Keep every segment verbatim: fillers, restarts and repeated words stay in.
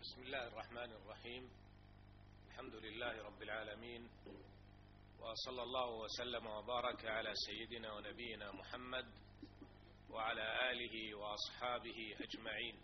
بسم الله الرحمن الرحيم. الحمد لله رب العالمين، وصلى الله وسلم وبارك على سيدنا ونبينا محمد وعلى آله وأصحابه أجمعين.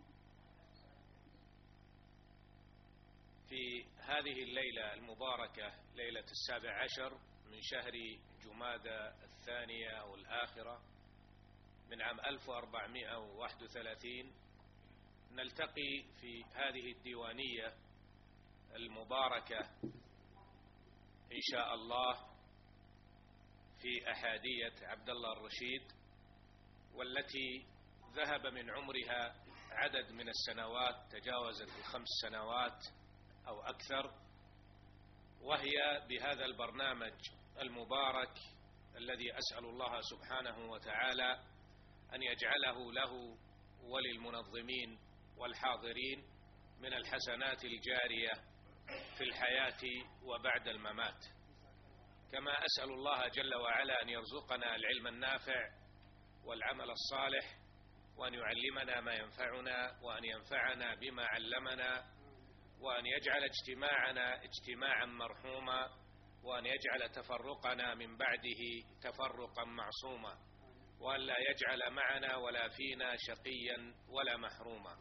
في هذه الليلة المباركة، ليلة السابع عشر من شهر جمادى الثانية أو الآخرة من عام ألف وأربعمائة وواحد وثلاثين، نلتقي في هذه الديوانية المباركة إن شاء الله في أحادية عبد الله الرشيد، والتي ذهب من عمرها عدد من السنوات تجاوزت الخمس سنوات أو أكثر، وهي بهذا البرنامج المبارك الذي أسأل الله سبحانه وتعالى أن يجعله له وللمنظمين والحاضرين من الحسنات الجارية في الحياة وبعد الممات. كما أسأل الله جل وعلا أن يرزقنا العلم النافع والعمل الصالح، وأن يعلمنا ما ينفعنا، وأن ينفعنا بما علمنا، وأن يجعل اجتماعنا اجتماعا مرحوما، وأن يجعل تفرقنا من بعده تفرقا معصوما، وأن لا يجعل معنا ولا فينا شقيا ولا محروما.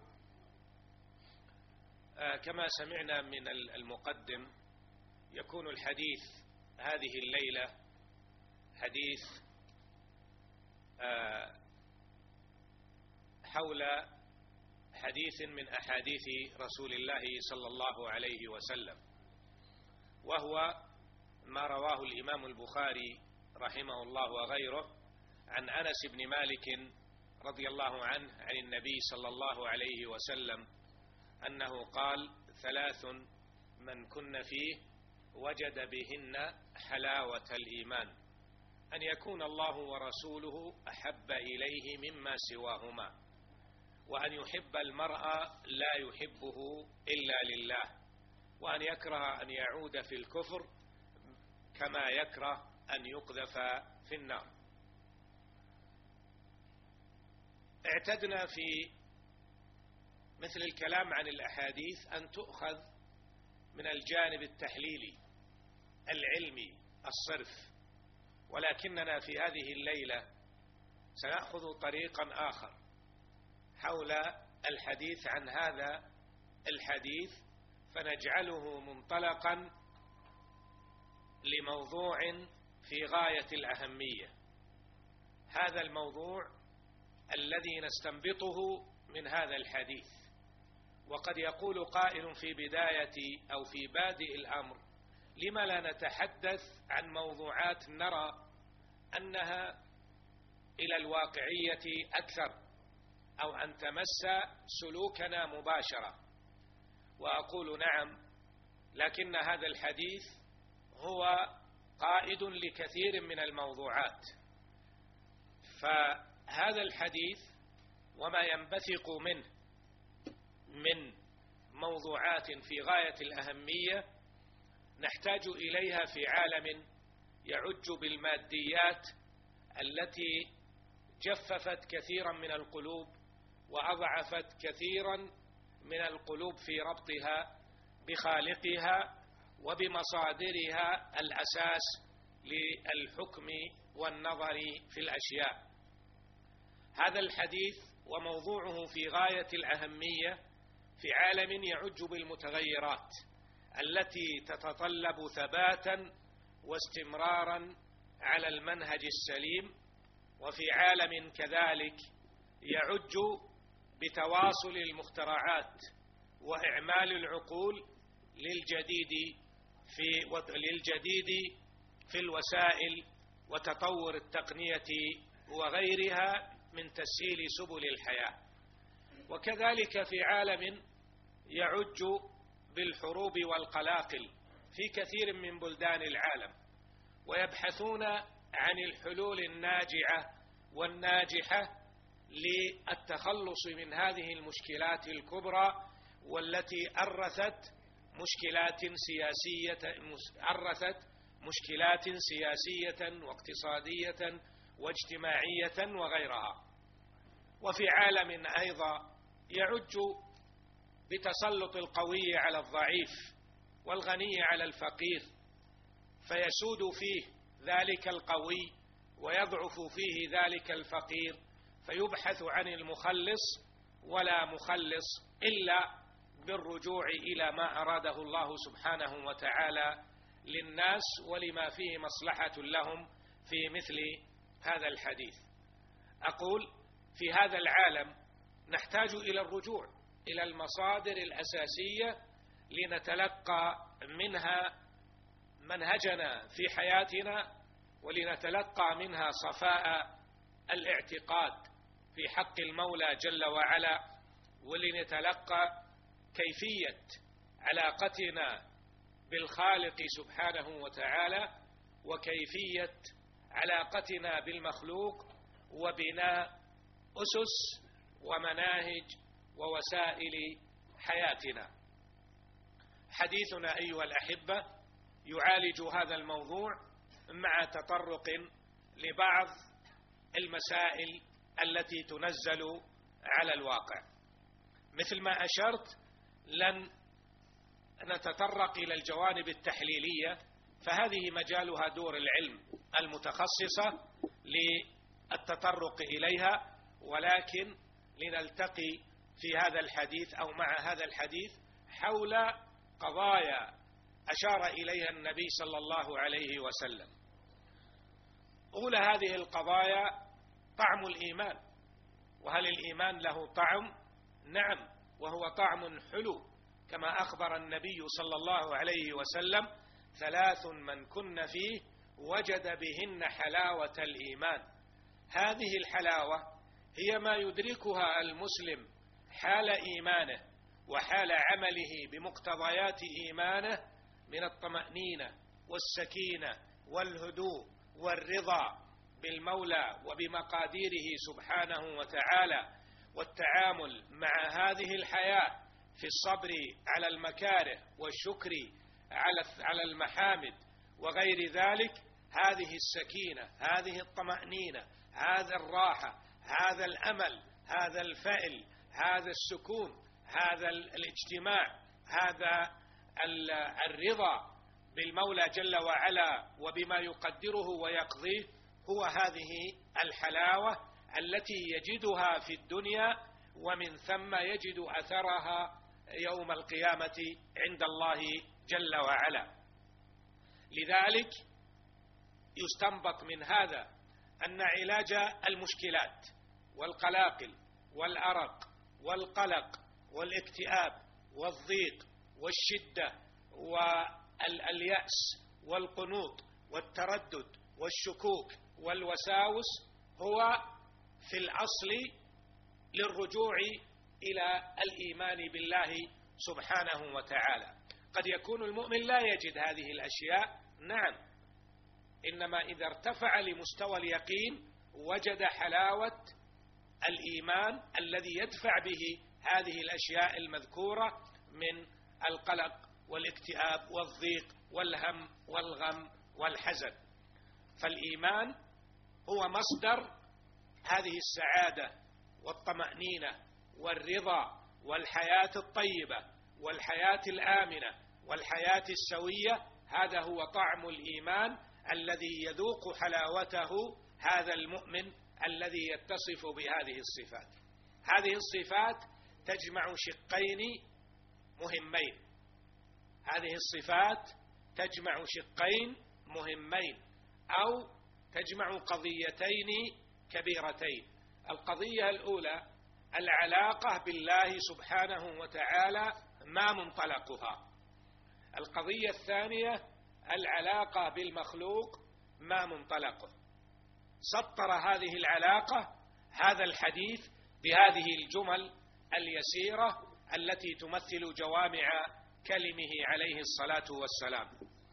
آه كما سمعنا من المقدم، يكون الحديث هذه الليلة حديث آه حول حديث من أحاديث رسول الله صلى الله عليه وسلم، وهو ما رواه الإمام البخاري رحمه الله وغيره عن أنس بن مالك رضي الله عنه عن النبي صلى الله عليه وسلم أنه قال: ثلاث من كن فيه وجد بهن حلاوة الإيمان: أن يكون الله ورسوله أحب إليه مما سواهما، وأن يحب المرء لا يحبه إلا لله، وأن يكره أن يعود في الكفر كما يكره أن يقذف في النار. اعتدنا في مثل الكلام عن الأحاديث أن تؤخذ من الجانب التحليلي العلمي الصرف، ولكننا في هذه الليلة سنأخذ طريقا آخر حول الحديث عن هذا الحديث، فنجعله منطلقا لموضوع في غاية الأهمية. هذا الموضوع الذي نستنبطه من هذا الحديث. وقد يقول قائل في بداية أو في بادئ الأمر: لما لا نتحدث عن موضوعات نرى أنها إلى الواقعية أكثر، أو أن تمس سلوكنا مباشرة؟ وأقول نعم، لكن هذا الحديث هو قائد لكثير من الموضوعات. فهذا الحديث وما ينبثق منه من موضوعات في غاية الأهمية نحتاج إليها في عالم يعج بالماديات التي جففت كثيرا من القلوب وأضعفت كثيرا من القلوب في ربطها بخالقها وبمصادرها الأساس للحكم والنظر في الأشياء. هذا الحديث وموضوعه في غاية الأهمية في عالم يعج بالمتغيرات التي تتطلب ثباتا واستمرارا على المنهج السليم، وفي عالم كذلك يعج بتواصل المخترعات وإعمال العقول للجديد في للجديد في الوسائل وتطور التقنية وغيرها من تسهيل سبل الحياة. وكذلك في عالم يعج بالحروب والقلاقل في كثير من بلدان العالم، ويبحثون عن الحلول الناجعة والناجحة للتخلص من هذه المشكلات الكبرى، والتي أرثت مشكلات سياسية أرثت مشكلات سياسية واقتصادية واجتماعية وغيرها. وفي عالم أيضا يعج بتسلط القوي على الضعيف والغني على الفقير، فيسود فيه ذلك القوي ويضعف فيه ذلك الفقير، فيبحث عن المخلص ولا مخلص إلا بالرجوع إلى ما أراده الله سبحانه وتعالى للناس ولما فيه مصلحة لهم في مثل هذا الحديث. أقول في هذا العالم نحتاج إلى الرجوع إلى المصادر الأساسية لنتلقى منها منهجنا في حياتنا، ولنتلقى منها صفاء الاعتقاد في حق المولى جل وعلا، ولنتلقى كيفية علاقتنا بالخالق سبحانه وتعالى وكيفية علاقتنا بالمخلوق، وبناء أسس ومناهج ووسائل حياتنا. حديثنا أيها الأحبة يعالج هذا الموضوع مع تطرق لبعض المسائل التي تنزل على الواقع. مثل ما أشرت لن نتطرق إلى الجوانب التحليلية، فهذه مجالها دور العلم المتخصصة للتطرق إليها، ولكن لنلتقي في هذا الحديث أو مع هذا الحديث حول قضايا أشار إليها النبي صلى الله عليه وسلم. أولى هذه القضايا طعم الإيمان. وهل الإيمان له طعم؟ نعم، وهو طعم حلو، كما أخبر النبي صلى الله عليه وسلم: ثلاث من كن فيه وجد بهن حلاوة الإيمان. هذه الحلاوة هي ما يدركها المسلم حال إيمانه وحال عمله بمقتضيات إيمانه من الطمأنينة والسكينة والهدوء والرضا بالمولى وبمقاديره سبحانه وتعالى، والتعامل مع هذه الحياة في الصبر على المكاره والشكر على المحامد وغير ذلك. هذه السكينة، هذه الطمأنينة، هذا الراحة، هذا الأمل، هذا الفأل، هذا السكون، هذا الاجتماع، هذا الرضا بالمولى جل وعلا وبما يقدره ويقضيه، هو هذه الحلاوة التي يجدها في الدنيا، ومن ثم يجد أثرها يوم القيامة عند الله جل وعلا. لذلك يستنبط من هذا أن علاج المشكلات والقلاقل والأرق والقلق والاكتئاب والضيق والشدة واليأس والقنوط والتردد والشكوك والوساوس هو في الأصل للرجوع إلى الإيمان بالله سبحانه وتعالى. قد يكون المؤمن لا يجد هذه الأشياء، نعم، إنما إذا ارتفع لمستوى اليقين وجد حلاوة الإيمان الذي يدفع به هذه الأشياء المذكورة من القلق والاكتئاب والضيق والهم والغم والحزن. فالإيمان هو مصدر هذه السعادة والطمأنينة والرضا والحياة الطيبة والحياة الآمنة والحياة السوية. هذا هو طعم الإيمان الذي يذوق حلاوته هذا المؤمن الذي يتصف بهذه الصفات. هذه الصفات تجمع شقين مهمين. هذه الصفات تجمع شقين مهمين أو تجمع قضيتين كبيرتين. القضية الأولى العلاقة بالله سبحانه وتعالى ما منطلقها. القضية الثانية العلاقة بالمخلوق ما منطلقه. سطر هذه العلاقة هذا الحديث بهذه الجمل اليسيرة التي تمثل جوامع كلمه عليه الصلاة والسلام.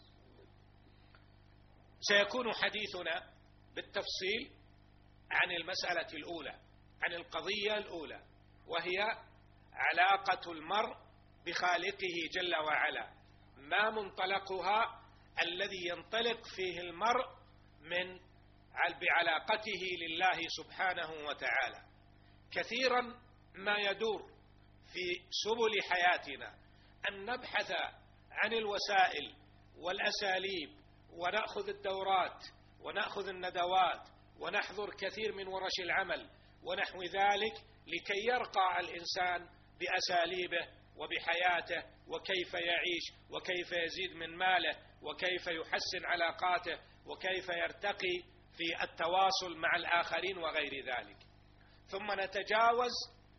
سيكون حديثنا بالتفصيل عن المسألة الأولى، عن القضية الأولى، وهي علاقة المرء بخالقه جل وعلا، ما منطلقها الذي ينطلق فيه المرء من بعلاقته لله سبحانه وتعالى. كثيرا ما يدور في سبل حياتنا أن نبحث عن الوسائل والأساليب، ونأخذ الدورات ونأخذ الندوات ونحضر كثير من ورش العمل ونحو ذلك، لكي يرقى الإنسان بأساليبه وبحياته، وكيف يعيش، وكيف يزيد من ماله، وكيف يحسن علاقاته، وكيف يرتقي في التواصل مع الآخرين وغير ذلك. ثم نتجاوز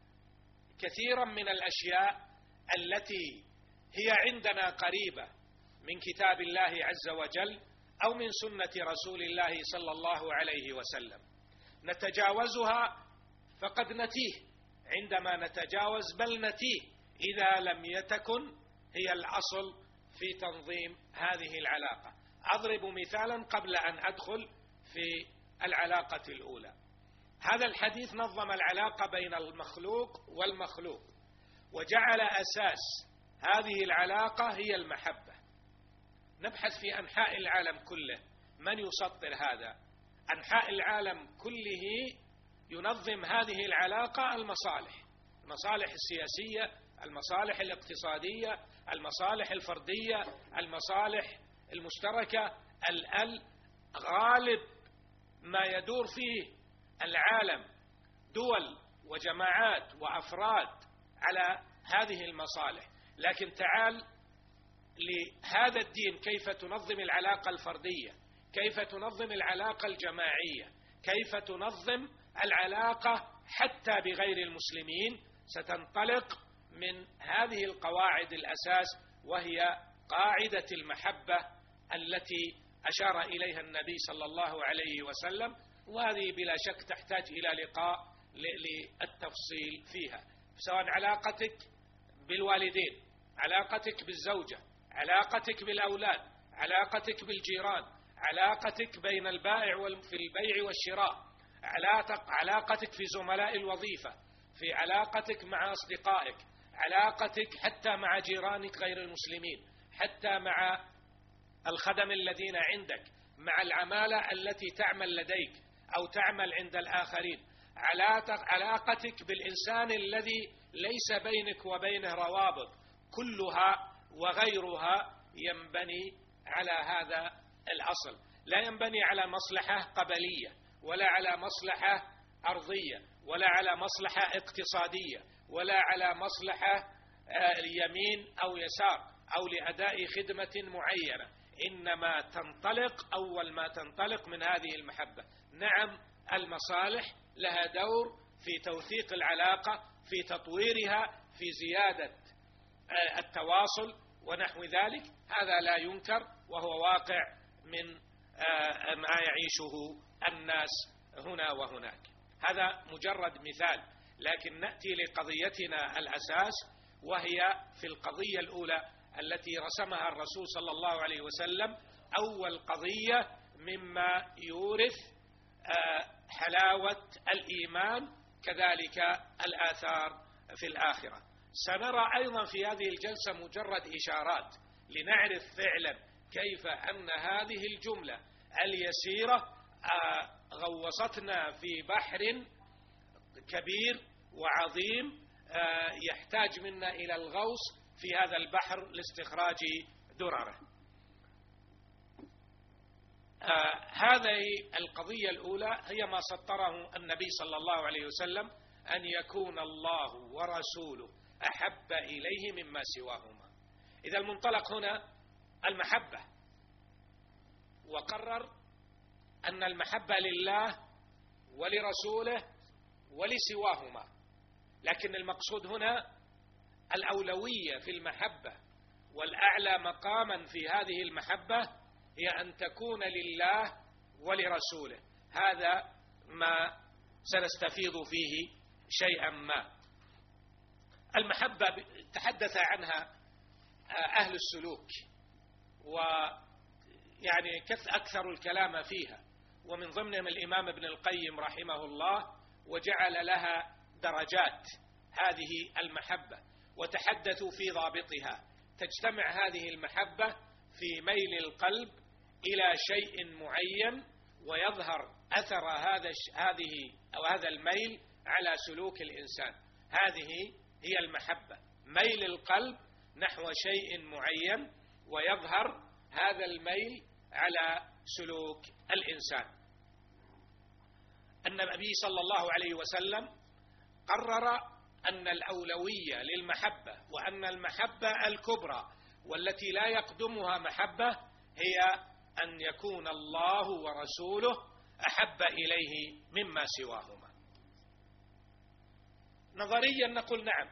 كثيرا من الأشياء التي هي عندنا قريبة من كتاب الله عز وجل أو من سنة رسول الله صلى الله عليه وسلم، نتجاوزها فقد نتيه عندما نتجاوز، بل نتيه إذا لم يتكن هي الأصل في تنظيم هذه العلاقة. أضرب مثالا قبل أن أدخل في العلاقة الأولى. هذا الحديث نظم العلاقة بين المخلوق والمخلوق، وجعل أساس هذه العلاقة هي المحبة. نبحث في أنحاء العالم كله، من يسطر هذا؟ أنحاء العالم كله ينظم هذه العلاقة المصالح، المصالح السياسية، المصالح الاقتصادية، المصالح الفردية، المصالح المشتركة. ال غالب ما يدور فيه العالم دول وجماعات وأفراد على هذه المصالح. لكن تعال لهذا الدين، كيف تنظم العلاقة الفردية، كيف تنظم العلاقة الجماعية، كيف تنظم العلاقة حتى بغير المسلمين. ستنطلق من هذه القواعد الأساس، وهي قاعدة المحبة التي أشار إليها النبي صلى الله عليه وسلم، وهذه بلا شك تحتاج إلى لقاء للتفصيل فيها، سواء علاقتك بالوالدين، علاقتك بالزوجة، علاقتك بالأولاد، علاقتك بالجيران، علاقتك بين البائع في البيع والشراء، علاقتك في زملاء الوظيفة، في علاقتك مع أصدقائك، علاقتك حتى مع جيرانك غير المسلمين، حتى مع الخدم الذين عندك، مع العمالة التي تعمل لديك أو تعمل عند الآخرين، علاقتك بالإنسان الذي ليس بينك وبينه روابط، كلها وغيرها ينبني على هذا الأصل. لا ينبني على مصلحة قبلية، ولا على مصلحة أرضية، ولا على مصلحة اقتصادية، ولا على مصلحة يمين أو يسار أو لأداء خدمة معينة، إنما تنطلق أول ما تنطلق من هذه المحبة. نعم، المصالح لها دور في توثيق العلاقة، في تطويرها، في زيادة التواصل ونحو ذلك، هذا لا ينكر، وهو واقع من ما يعيشه الناس هنا وهناك. هذا مجرد مثال، لكن نأتي لقضيتنا الأساس، وهي في القضية الأولى التي رسمها الرسول صلى الله عليه وسلم، أول قضية مما يورث حلاوة الإيمان، كذلك الآثار في الآخرة. سنرى أيضا في هذه الجلسة مجرد إشارات لنعرف فعلا كيف أن هذه الجملة اليسيرة غوصتنا في بحر كبير وعظيم يحتاج منا إلى الغوص في هذا البحر لاستخراج درره. هذه القضية الأولى هي ما سطره النبي صلى الله عليه وسلم، أن يكون الله ورسوله أحب إليه مما سواهما. إذا المنطلق هنا المحبة، وقرر أن المحبة لله ولرسوله ولسواهما، لكن المقصود هنا الأولوية في المحبة والأعلى مقاما في هذه المحبة هي أن تكون لله ولرسوله. هذا ما سنستفيض فيه شيئا ما. المحبة تحدث عنها أهل السلوك، ويعني أكثر الكلام فيها، ومن ضمنهم الإمام ابن القيم رحمه الله، وجعل لها درجات هذه المحبة، وتحدثوا في ضابطها. تجتمع هذه المحبة في ميل القلب إلى شيء معين، ويظهر أثر هذا هذه أو هذا الميل على سلوك الإنسان. هذه هي المحبة، ميل القلب نحو شيء معين، ويظهر هذا الميل على سلوك الإنسان. النبي صلى الله عليه وسلم قرر أن الأولوية للمحبة، وأن المحبة الكبرى والتي لا يقدمها محبة هي أن يكون الله ورسوله أحب إليه مما سواهما. نظريا نقول نعم،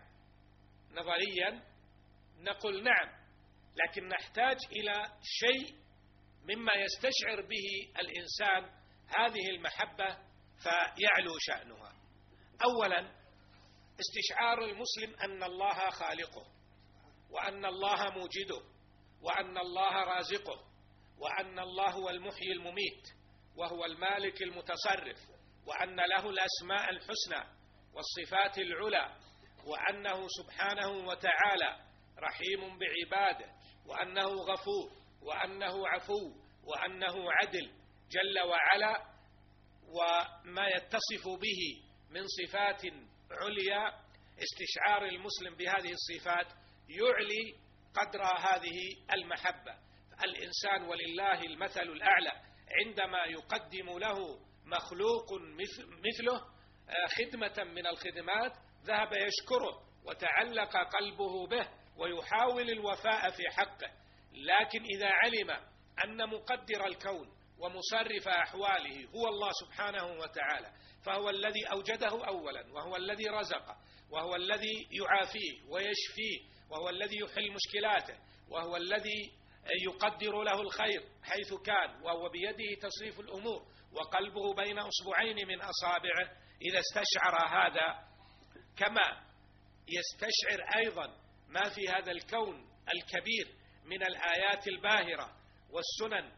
نظريا نقول نعم، لكن نحتاج إلى شيء مما يستشعر به الإنسان هذه المحبة فيعلو شأنها. أولا، استشعار المسلم أن الله خالقه، وأن الله موجده، وأن الله رازقه، وأن الله هو المحيي المميت، وهو المالك المتصرف، وأن له الأسماء الحسنى والصفات العلى، وأنه سبحانه وتعالى رحيم بعباده، وأنه غفور، وأنه عفو، وأنه عدل جل وعلا، وما يتصف به من صفات عليا. استشعار المسلم بهذه الصفات يعلي قدر هذه المحبة. الإنسان ولله المثل الأعلى عندما يقدم له مخلوق مثله خدمة من الخدمات ذهب يشكره وتعلق قلبه به ويحاول الوفاء في حقه. لكن إذا علم أن مقدر الكون ومصرف أحواله هو الله سبحانه وتعالى، فهو الذي أوجده أولا، وهو الذي رزقه، وهو الذي يعافيه ويشفيه، وهو الذي يحل مشكلاته، وهو الذي يقدر له الخير حيث كان، وهو بيده تصريف الأمور، وقلبه بين أصبعين من أصابعه. إذا استشعر هذا كما يستشعر أيضا ما في هذا الكون الكبير من الآيات الباهرة والسنن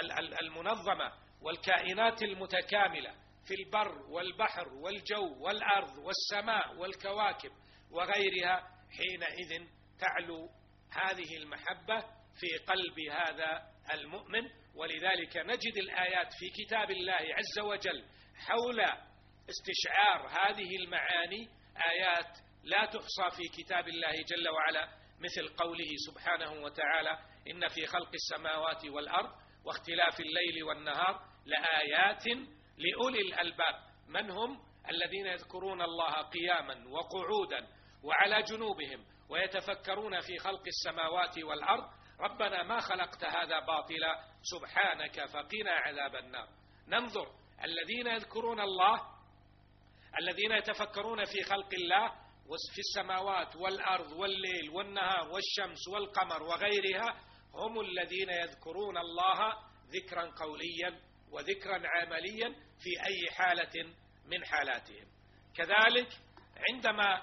المنظمة والكائنات المتكاملة في البر والبحر والجو والأرض والسماء والكواكب وغيرها، حينئذ تعلو هذه المحبة في قلب هذا المؤمن. ولذلك نجد الآيات في كتاب الله عز وجل حول استشعار هذه المعاني آيات لا تحصى في كتاب الله جل وعلا، مثل قوله سبحانه وتعالى: إن في خلق السماوات والأرض واختلاف الليل والنهار لآيات لأولي الألباب. من هم؟ الذين يذكرون الله قياما وقعودا وعلى جنوبهم ويتفكرون في خلق السماوات والأرض ربنا ما خلقت هذا باطلا سبحانك فقنا عذاب النار. ننظر الذين يذكرون الله، الذين يتفكرون في خلق الله في السماوات والأرض والليل والنهار والشمس والقمر وغيرها، هم الذين يذكرون الله ذكرا قوليا وذكرا عمليا في أي حالة من حالاتهم. كذلك عندما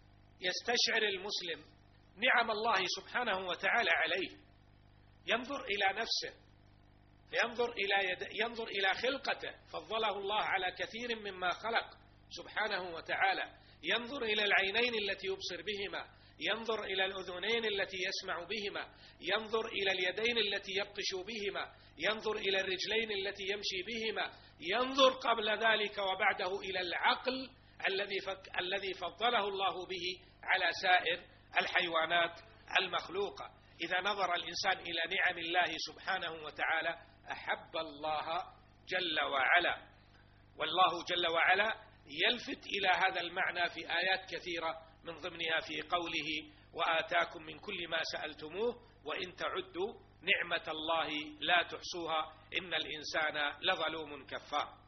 يستشعر المسلم نعم الله سبحانه وتعالى عليه، ينظر إلى نفسه، ينظر إلى يد... ينظر إلى خلقته، فضله الله على كثير مما خلق سبحانه وتعالى، ينظر إلى العينين التي يبصر بهما، ينظر إلى الأذنين التي يسمع بهما، ينظر إلى اليدين التي يبطش بهما، ينظر إلى الرجلين التي يمشي بهما، ينظر قبل ذلك وبعده إلى العقل الذي فك... الذي فضله الله به على سائر الحيوانات المخلوقة. إذا نظر الإنسان إلى نعم الله سبحانه وتعالى أحب الله جل وعلا. والله جل وعلا يلفت إلى هذا المعنى في آيات كثيرة، من ضمنها في قوله: وآتاكم من كل ما سألتموه وإن تعدوا نعمة الله لا تحصوها إن الإنسان لظلوم كفار.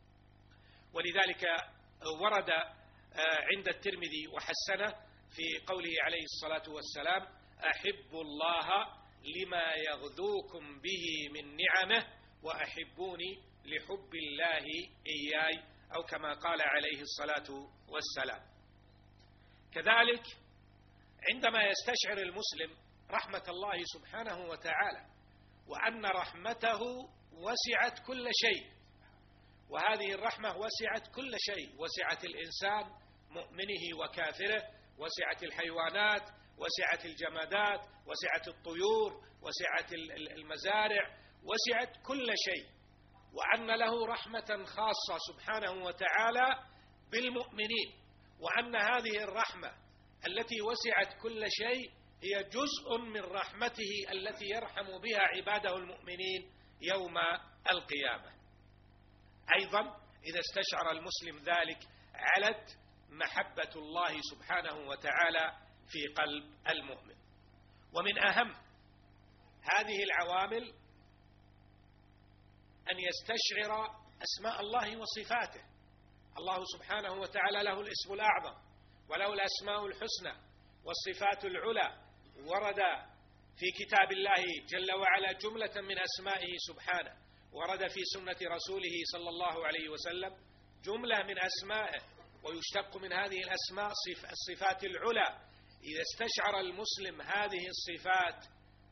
ولذلك ورد عند الترمذي وحسنه في قوله عليه الصلاة والسلام: أحب الله لما يغذوكم به من نعمه وأحبوني لحب الله إياي، أو كما قال عليه الصلاة والسلام. كذلك عندما يستشعر المسلم رحمة الله سبحانه وتعالى، وأن رحمته وسعت كل شيء، وهذه الرحمة وسعت كل شيء، وسعت الإنسان مؤمنه وكافره، وسعت الحيوانات، وسعت الجمادات، وسعت الطيور، وسعت المزارع، وسعت كل شيء، وأن له رحمة خاصة سبحانه وتعالى بالمؤمنين، وأن هذه الرحمة التي وسعت كل شيء هي جزء من رحمته التي يرحم بها عباده المؤمنين يوم القيامة. أيضا إذا استشعر المسلم ذلك علت محبة الله سبحانه وتعالى في قلب المؤمن. ومن أهم هذه العوامل أن يستشعر أسماء الله وصفاته. الله سبحانه وتعالى له الاسم الأعظم وله الأسماء الحسنى والصفات العلى. ورد في كتاب الله جل وعلا جملة من أسمائه سبحانه، ورد في سنة رسوله صلى الله عليه وسلم جملة من أسمائه، ويشتق من هذه الأسماء الصفات العلى. إذا استشعر المسلم هذه الصفات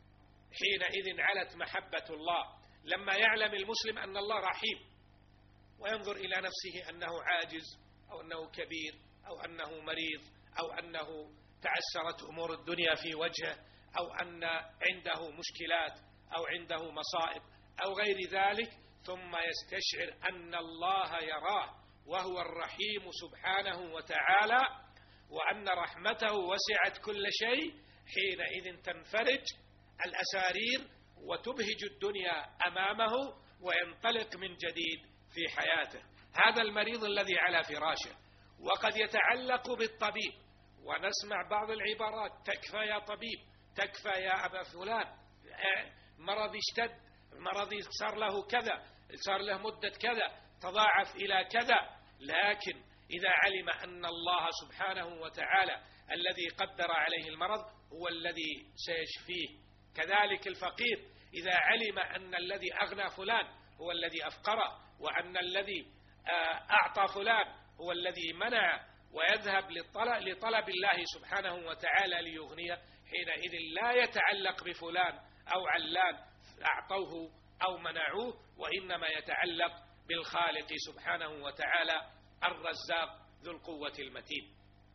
حينئذ علت محبة الله. لما يعلم المسلم أن الله رحيم وينظر إلى نفسه أنه عاجز أو أنه كبير أو أنه مريض أو أنه تعسرت أمور الدنيا في وجهه أو أن عنده مشكلات أو عنده مصائب أو غير ذلك، ثم يستشعر أن الله يراه وهو الرحيم سبحانه وتعالى وأن رحمته وسعت كل شيء، حينئذ تنفرج الأسارير وتبهج الدنيا أمامه وينطلق من جديد في حياته. هذا المريض الذي على فراشه وقد يتعلق بالطبيب، ونسمع بعض العبارات: تكفى يا طبيب، تكفى يا أبا فلان، مرضي اشتد، مرضي صار له كذا، صار له مدة كذا، تضاعف إلى كذا. لكن إذا علم أن الله سبحانه وتعالى الذي قدر عليه المرض هو الذي سيشفيه. كذلك الفقير إذا علم أن الذي أغنى فلان هو الذي أفقره، وأن الذي أعطى فلان هو الذي منع، ويذهب لطلب الله سبحانه وتعالى ليغنيه، حينئذ لا يتعلق بفلان أو علان أعطوه أو منعوه، وإنما يتعلق بالخالق سبحانه وتعالى الرزاق ذو القوة المتين.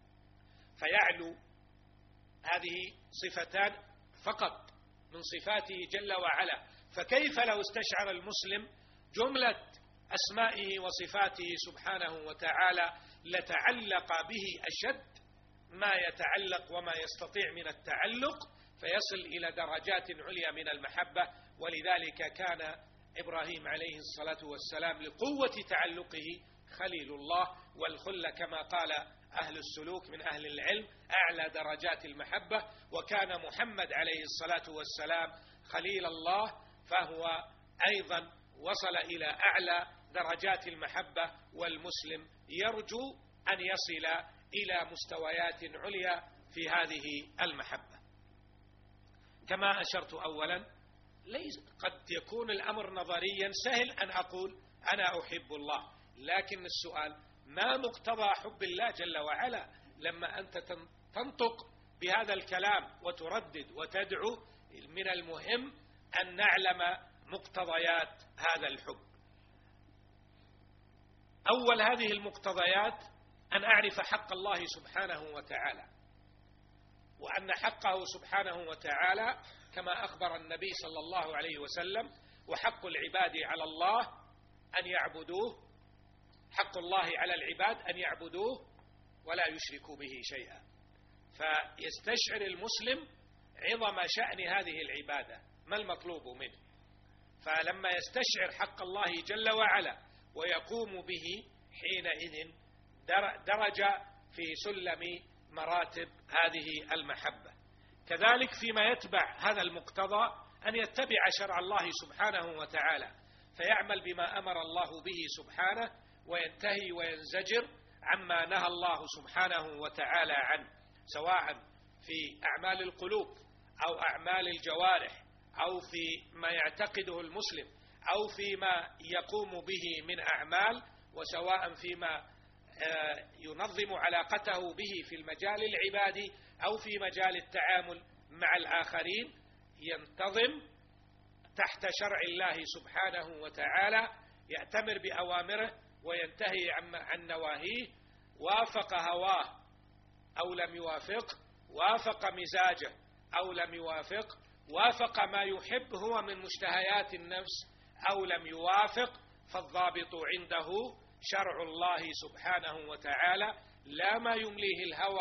فيعلو هذه صفتان فقط من صفاته جل وعلا. فكيف لو استشعر المسلم جملة أسمائه وصفاته سبحانه وتعالى لتعلق به أشد ما يتعلق وما يستطيع من التعلق، فيصل إلى درجات عليا من المحبة. ولذلك كان إبراهيم عليه الصلاة والسلام لقوة تعلقه خليل الله، والخلة كما قال أهل السلوك من أهل العلم أعلى درجات المحبة. وكان محمد عليه الصلاة والسلام خليل الله، فهو أيضا وصل إلى أعلى درجات المحبة، والمسلم يرجو أن يصل إلى مستويات عليا في هذه المحبة. كما أشرت أولا، ليس قد يكون الأمر نظريا سهل أن أقول أنا أحب الله، لكن السؤال ما مقتضى حب الله جل وعلا؟ لما أنت تنطق بهذا الكلام وتردد وتدعو، من المهم أن نعلم مقتضيات هذا الحب. أول هذه المقتضيات أن أعرف حق الله سبحانه وتعالى، وأن حقه سبحانه وتعالى كما أخبر النبي صلى الله عليه وسلم: وحق العباد على الله أن يعبدوه، حق الله على العباد أن يعبدوه ولا يشركوا به شيئا. فيستشعر المسلم عظم شأن هذه العبادة، ما المطلوب منه. فلما يستشعر حق الله جل وعلا ويقوم به، حينئذ درج في سلم مراتب هذه المحبة. كذلك فيما يتبع هذا المقتضى أن يتبع شرع الله سبحانه وتعالى، فيعمل بما أمر الله به سبحانه، وينتهي وينزجر عما نهى الله سبحانه وتعالى عنه، سواء في أعمال القلوب أو أعمال الجوارح أو في ما يعتقده المسلم أو فيما يقوم به من أعمال، وسواء فيما ينظم علاقته به في المجال العبادي أو في مجال التعامل مع الآخرين، ينتظم تحت شرع الله سبحانه وتعالى، يأتمر بأوامره وينتهي عن نواهيه، وافق هواه أو لم يوافق، وافق مزاجه أو لم يوافق، وافق ما يحب هو من مشتهيات النفس أو لم يوافق، فالضابط عنده شرع الله سبحانه وتعالى، لا ما يمليه الهوى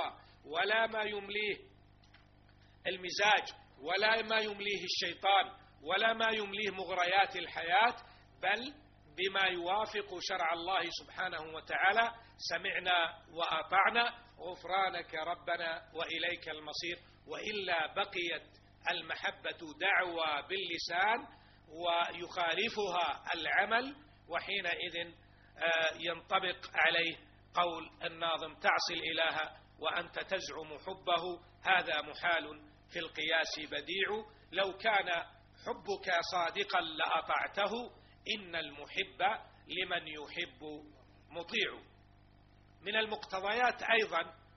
ولا ما يمليه المزاج ولا ما يمليه الشيطان ولا ما يمليه مغريات الحياة، بل بما يوافق شرع الله سبحانه وتعالى. سمعنا وأطعنا غفرانك ربنا وإليك المصير. وإلا بقيت المحبة دعوى باللسان ويخالفها العمل، وحينئذ ينطبق عليه قول الناظم: تعصي الإله وأنت تزعم حبه، هذا محال في القياس بديع. لو كان حبك صادقا لأطعته، إن المحب لمن يحب مطيع. من المقتضيات أيضا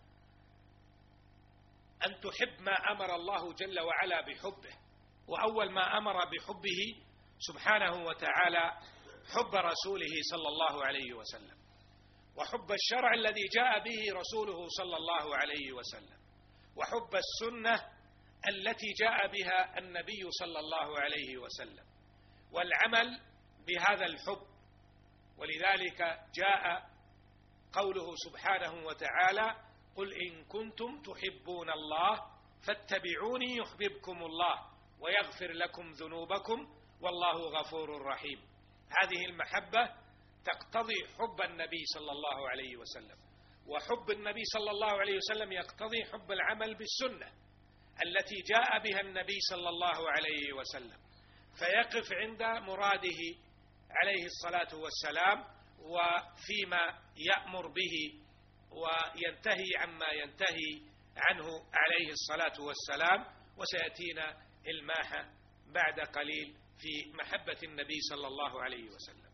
أن تحب ما أمر الله جل وعلا بحبه، وأول ما أمر بحبه سبحانه وتعالى حب رسوله صلى الله عليه وسلم، وحب الشرع الذي جاء به رسوله صلى الله عليه وسلم، وحب السنة التي جاء بها النبي صلى الله عليه وسلم، والعمل بهذا الحب. ولذلك جاء قوله سبحانه وتعالى: قل إن كنتم تحبون الله فاتبعوني يحببكم الله ويغفر لكم ذنوبكم والله غفور رحيم. هذه المحبة تقتضي حب النبي صلى الله عليه وسلم، وحب النبي صلى الله عليه وسلم يقتضي حب العمل بالسنة التي جاء بها النبي صلى الله عليه وسلم، فيقف عند مراده عليه الصلاة والسلام وفيما يأمر به وينتهي عما ينتهي عنه عليه الصلاة والسلام. وسيأتينا الماحة بعد قليل في محبة النبي صلى الله عليه وسلم.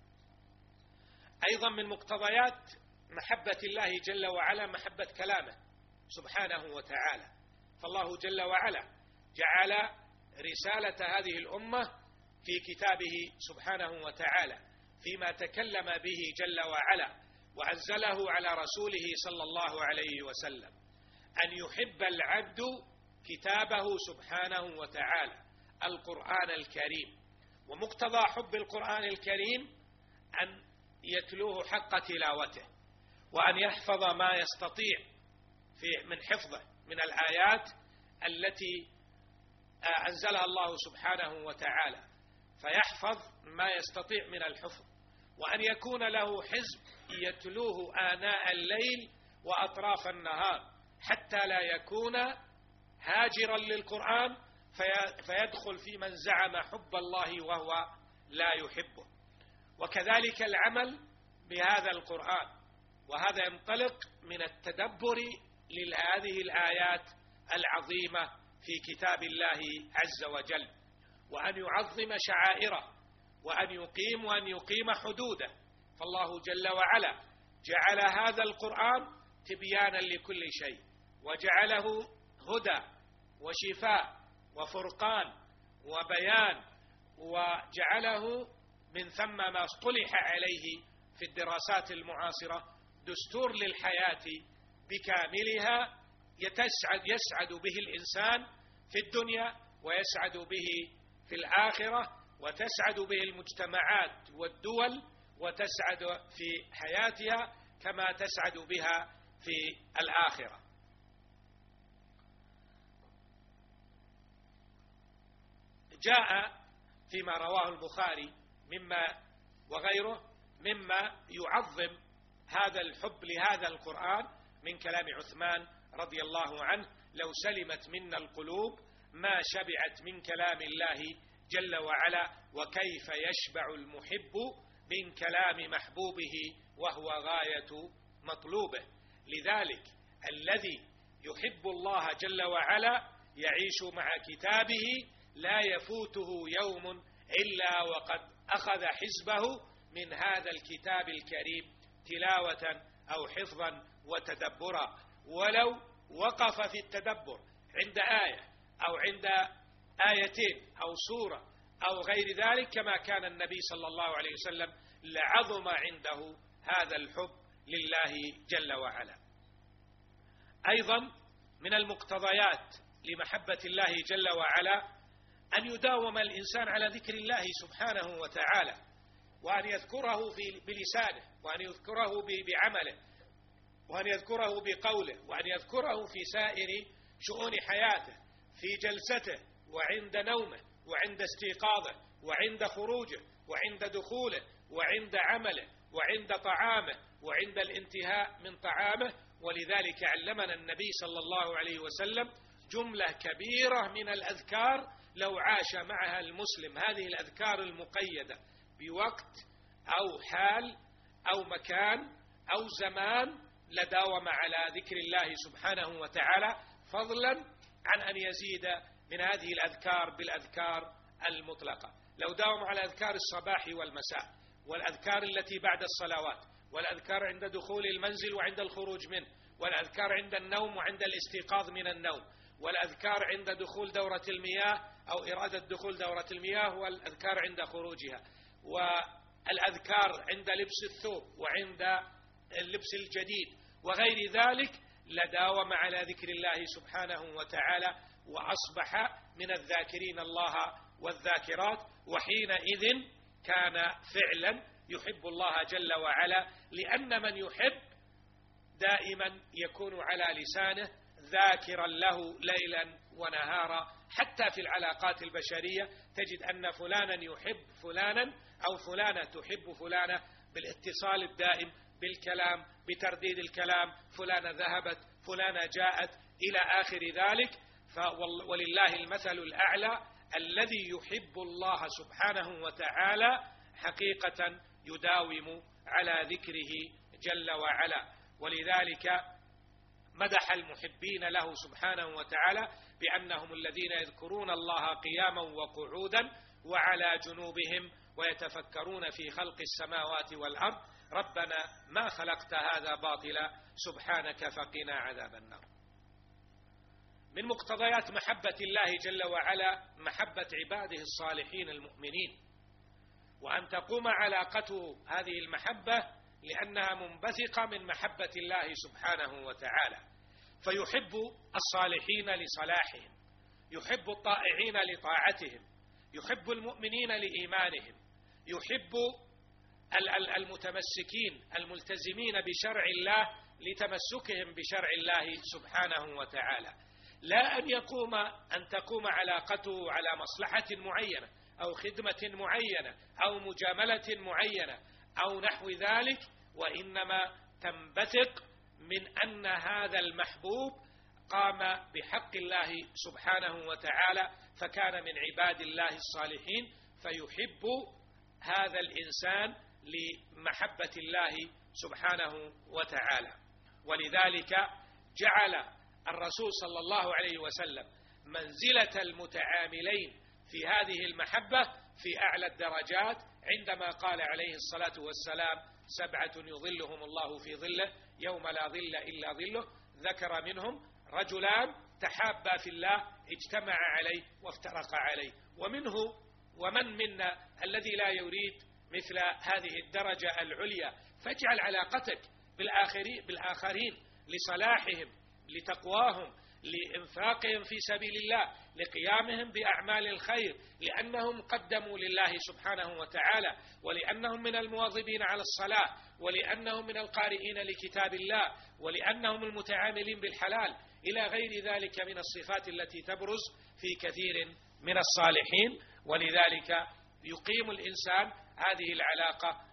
أيضا من مقتضيات محبة الله جل وعلا محبة كلامه سبحانه وتعالى، فالله جل وعلا جعل رسالة هذه الأمة في كتابه سبحانه وتعالى فيما تكلم به جل وعلا، وأنزله على رسوله صلى الله عليه وسلم، أن يحب العبد كتابه سبحانه وتعالى القرآن الكريم. ومقتضى حب القرآن الكريم أن يتلوه حق تلاوته، وأن يحفظ ما يستطيع في من حفظه من الآيات التي أنزلها الله سبحانه وتعالى، فيحفظ ما يستطيع من الحفظ، وأن يكون له حزب يتلوه آناء الليل وأطراف النهار، حتى لا يكون هاجرا للقرآن فيدخل في من زعم حب الله وهو لا يحبه. وكذلك العمل بهذا القرآن، وهذا ينطلق من التدبر لهذه الآيات العظيمة في كتاب الله عز وجل، وأن يعظم شعائره، وأن يقيم وأن يقيم حدوده. فالله جل وعلا جعل هذا القرآن تبيانا لكل شيء، وجعله هدى وشفاء وفرقان وبيان، وجعله من ثم ما اصطلح عليه في الدراسات المعاصرة دستور للحياة بكاملها يتسعد يسعد به الإنسان في الدنيا، ويسعد به في الآخرة، وتسعد به المجتمعات والدول، وتسعد في حياتها كما تسعد بها في الآخرة. جاء فيما رواه البخاري مما وغيره مما يعظم هذا الحب لهذا القرآن من كلام عثمان رضي الله عنه: لو سلمت منا القلوب ما شبعت من كلام الله جل وعلا، وكيف يشبع المحب من كلام محبوبه وهو غاية مطلوبه. لذلك الذي يحب الله جل وعلا يعيش مع كتابه لا يفوته يوم إلا وقد أخذ حزبه من هذا الكتاب الكريم تلاوة أو حفظا وتدبرا، ولو وقف في التدبر عند آية أو عند آيتين أو سورة أو غير ذلك كما كان النبي صلى الله عليه وسلم لعظم عنده هذا الحب لله جل وعلا. أيضا من المقتضيات لمحبة الله جل وعلا أن يداوم الإنسان على ذكر الله سبحانه وتعالى، وأن يذكره في بلسانه، وأن يذكره بعمله، وأن يذكره بقوله، وأن يذكره في سائر شؤون حياته، في جلسته وعند نومه وعند استيقاظه وعند خروجه وعند دخوله وعند عمله وعند طعامه وعند الانتهاء من طعامه. ولذلك علمنا النبي صلى الله عليه وسلم جملة كبيرة من الأذكار لو عاش معها المسلم هذه الأذكار المقيدة بوقت أو حال أو مكان أو زمان لداوم على ذكر الله سبحانه وتعالى، فضلا عن أن يزيد من هذه الأذكار بالأذكار المطلقة. لو داوم على أذكار الصباح والمساء والأذكار التي بعد الصلوات والأذكار عند دخول المنزل وعند الخروج منه والأذكار عند النوم وعند الاستيقاظ من النوم والأذكار عند دخول دورة المياه أو إرادة دخول دورة المياه والأذكار عند خروجها والأذكار عند لبس الثوب وعند اللبس الجديد وغير ذلك لداوم على ذكر الله سبحانه وتعالى وأصبح من الذاكرين الله والذاكرات، وحينئذ كان فعلا يحب الله جل وعلا، لأن من يحب دائما يكون على لسانه ذاكرا له ليلا ونهارا. حتى في العلاقات البشرية تجد أن فلانا يحب فلانا أو فلانة تحب فلانة بالاتصال الدائم بالكلام بترديد الكلام، فلانة ذهبت فلانة جاءت إلى آخر ذلك. ولله المثل الأعلى الذي يحب الله سبحانه وتعالى حقيقة يداوم على ذكره جل وعلا. ولذلك مدح المحبين له سبحانه وتعالى بأنهم الذين يذكرون الله قياما وقعودا وعلى جنوبهم ويتفكرون في خلق السماوات والأرض ربنا ما خلقت هذا باطلا سبحانك فقنا عذاب النار. من مقتضيات محبة الله جل وعلا محبة عباده الصالحين المؤمنين، وأن تقوم علاقته هذه المحبة لأنها منبثقة من محبة الله سبحانه وتعالى، فيحب الصالحين لصلاحهم، يحب الطائعين لطاعتهم، يحب المؤمنين لإيمانهم، يحب المتمسكين الملتزمين بشرع الله لتمسكهم بشرع الله سبحانه وتعالى. لا أن يقوم أن تقوم علاقته على مصلحة معينة أو خدمة معينة أو مجاملة معينة أو نحو ذلك، وإنما تنبثق من أن هذا المحبوب قام بحق الله سبحانه وتعالى فكان من عباد الله الصالحين، فيحب هذا الإنسان لمحبة الله سبحانه وتعالى. ولذلك جعل الرسول صلى الله عليه وسلم منزلة المتعاملين في هذه المحبة في أعلى الدرجات عندما قال عليه الصلاة والسلام سبعة يظلهم الله في ظله يوم لا ظل إلا ظله، ذكر منهم رجلان تحابا في الله اجتمع عليه وافترق عليه. ومنه ومن منا الذي لا يريد مثل هذه الدرجة العليا، فاجعل علاقتك بالآخرين, بالآخرين لصلاحهم لتقواهم لإنفاقهم في سبيل الله لقيامهم بأعمال الخير، لأنهم قدموا لله سبحانه وتعالى، ولأنهم من المواظبين على الصلاة، ولأنهم من القارئين لكتاب الله، ولأنهم المتعاملين بالحلال إلى غير ذلك من الصفات التي تبرز في كثير من الصالحين. ولذلك يقيم الإنسان هذه العلاقة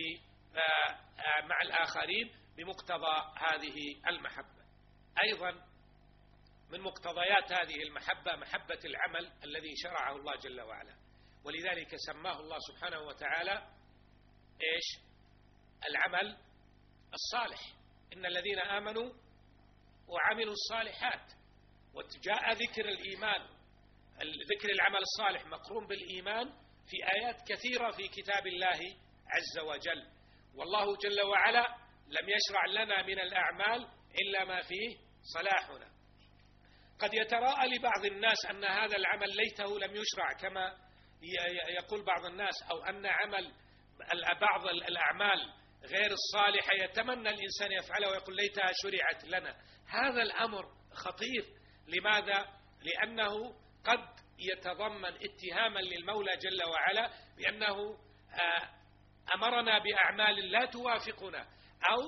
مع الآخرين بمقتضى هذه المحبة. أيضا من مقتضيات هذه المحبة محبة العمل الذي شرعه الله جل وعلا، ولذلك سماه الله سبحانه وتعالى إيش؟ العمل الصالح، إن الذين آمنوا وعملوا الصالحات. وجاء ذكر الإيمان ذكر العمل الصالح مقرون بالإيمان في آيات كثيرة في كتاب الله عز وجل. والله جل وعلا لم يشرع لنا من الأعمال إلا ما فيه صلاحنا. قد يتراءى لبعض الناس أن هذا العمل ليته لم يشرع كما يقول بعض الناس، أو أن عمل بعض الأعمال غير الصالحة يتمنى الإنسان يفعله ويقول ليتها شرعت لنا. هذا الأمر خطير. لماذا؟ لأنه قد يتضمن اتهاما للمولى جل وعلا بأنه أمرنا بأعمال لا توافقنا، أو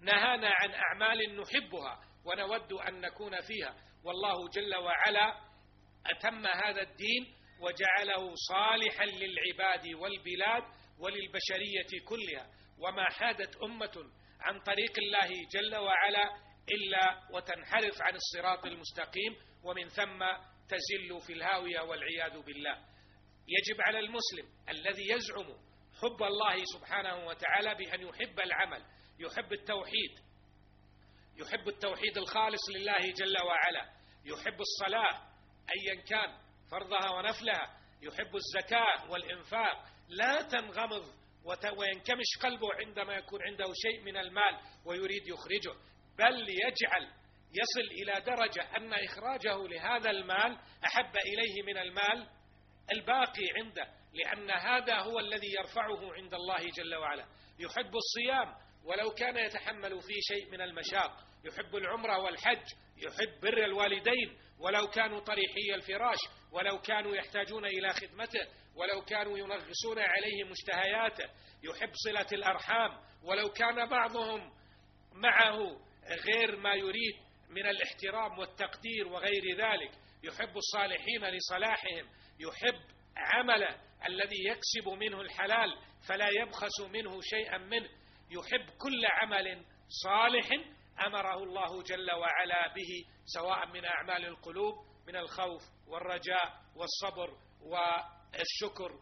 نهانا عن أعمال نحبها ونود أن نكون فيها، والله جل وعلا أتم هذا الدين وجعله صالحا للعباد والبلاد وللبشرية كلها، وما حادت أمة عن طريق الله جل وعلا إلا وتنحرف عن الصراط المستقيم، ومن ثم تزل في الهاوية والعياذ بالله. يجب على المسلم الذي يزعم حب الله سبحانه وتعالى بأن يحب العمل، يحب التوحيد، يحب التوحيد الخالص لله جل وعلا، يحب الصلاة أيا كان فرضها ونفلها، يحب الزكاة والإنفاق، لا تنغمض وينكمش قلبه عندما يكون عنده شيء من المال ويريد يخرجه، بل يجعل يصل إلى درجة أن إخراجه لهذا المال أحب إليه من المال الباقي عنده، لأن هذا هو الذي يرفعه عند الله جل وعلا. يحب الصيام ولو كان يتحمل فيه شيء من المشاق، يحب العمرة والحج، يحب بر الوالدين ولو كانوا طريحي الفراش، ولو كانوا يحتاجون إلى خدمته، ولو كانوا ينغصون عليه مشتهياته، يحب صلة الأرحام ولو كان بعضهم معه غير ما يريد من الاحترام والتقدير وغير ذلك، يحب الصالحين لصلاحهم، يحب عمله الذي يكسب منه الحلال فلا يبخس منه شيئا منه، يحب كل عمل صالح أمره الله جل وعلا به، سواء من أعمال القلوب من الخوف والرجاء والصبر والشكر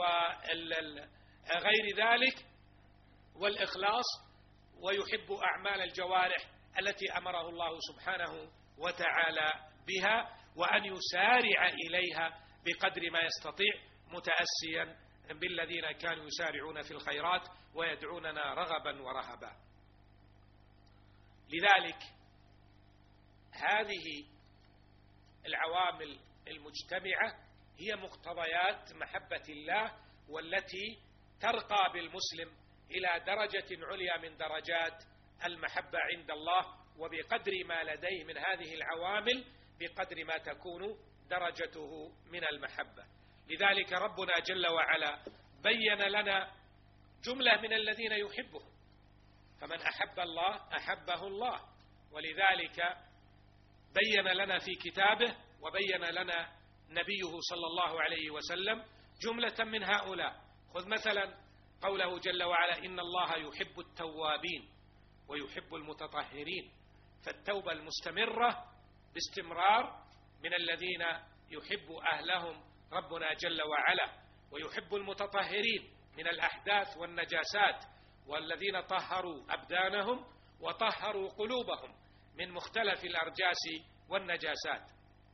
وغير ذلك والإخلاص، ويحب أعمال الجوارح التي أمره الله سبحانه وتعالى بها، وأن يسارع إليها بقدر ما يستطيع، متأسيا بالذين كانوا يسارعون في الخيرات ويدعوننا رغبا ورهبا. لذلك هذه العوامل المجتمعة هي مقتضيات محبة الله، والتي ترقى بالمسلم إلى درجة عليا من درجات المحبة عند الله، وبقدر ما لديه من هذه العوامل بقدر ما تكون درجته من المحبة. لذلك ربنا جل وعلا بين لنا جملة من الذين يحبهم، فمن أحب الله أحبه الله، ولذلك بين لنا في كتابه وبين لنا نبيه صلى الله عليه وسلم جملة من هؤلاء. خذ مثلا قوله جل وعلا: إن الله يحب التوابين ويحب المتطهرين، فالتوبة المستمرة باستمرار من الذين يحب أهلهم ربنا جل وعلا، ويحب المتطهرين من الأحداث والنجاسات، والذين طهروا أبدانهم وطهروا قلوبهم من مختلف الأرجاس والنجاسات.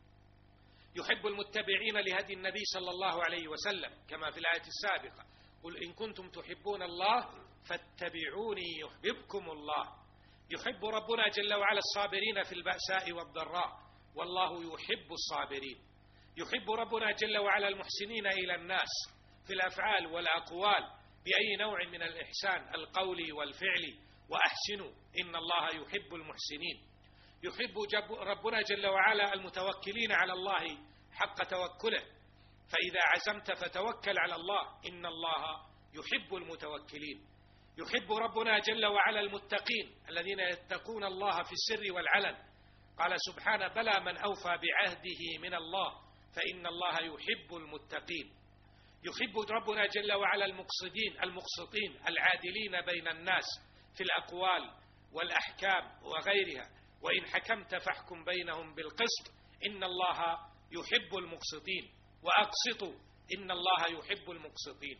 يحب المتبعين لهدي النبي صلى الله عليه وسلم كما في الآية السابقة: قل إن كنتم تحبون الله فاتبعوني يحببكم الله. يحب ربنا جل وعلا الصابرين في البأساء والضراء، والله يحب الصابرين. يحب ربنا جل وعلا المحسنين إلى الناس في الأفعال والأقوال بأي نوع من الإحسان القولي والفعلي، وأحسنوا إن الله يحب المحسنين. يحب ربنا جل وعلا المتوكلين على الله حق توكله، فإذا عزمت فتوكل على الله إن الله يحب المتوكلين. يحب ربنا جل وعلا المتقين الذين يتقون الله في السر والعلن، قال سبحانه: بلى من أوفى بعهده من الله فإن الله يحب المتقين. يحب ربنا جل وعلا المقصدين المقسطين العادلين بين الناس في الأقوال والأحكام وغيرها، وإن حكمت فاحكم بينهم بالقسط إن الله يحب المقسطين، وأقسطوا إن الله يحب المقسطين.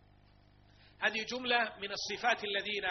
هذه جملة من الصفات الذين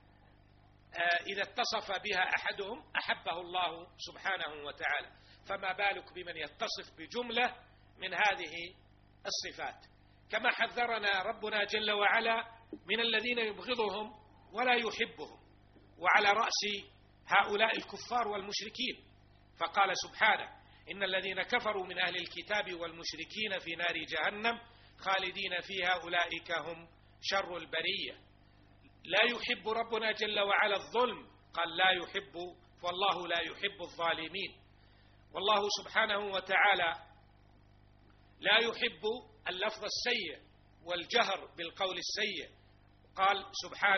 إذا اتصف بها أحدهم أحبه الله سبحانه وتعالى، فما بالك بمن يتصف بجملة من هذه الصفات. كما حذرنا ربنا جل وعلا من الذين يبغضهم ولا يحبهم، وعلى رأس هؤلاء الكفار والمشركين، فقال سبحانه: إن الذين كفروا من أهل الكتاب والمشركين في نار جهنم خالدين فيها أولئك هم شر البرية. لا يحب ربنا جل وعلا الظلم، قال لا يحب، والله لا يحب الظالمين. والله سبحانه وتعالى لا يحب اللفظ السيء والجهر بالقول السيء، قال سبحانه: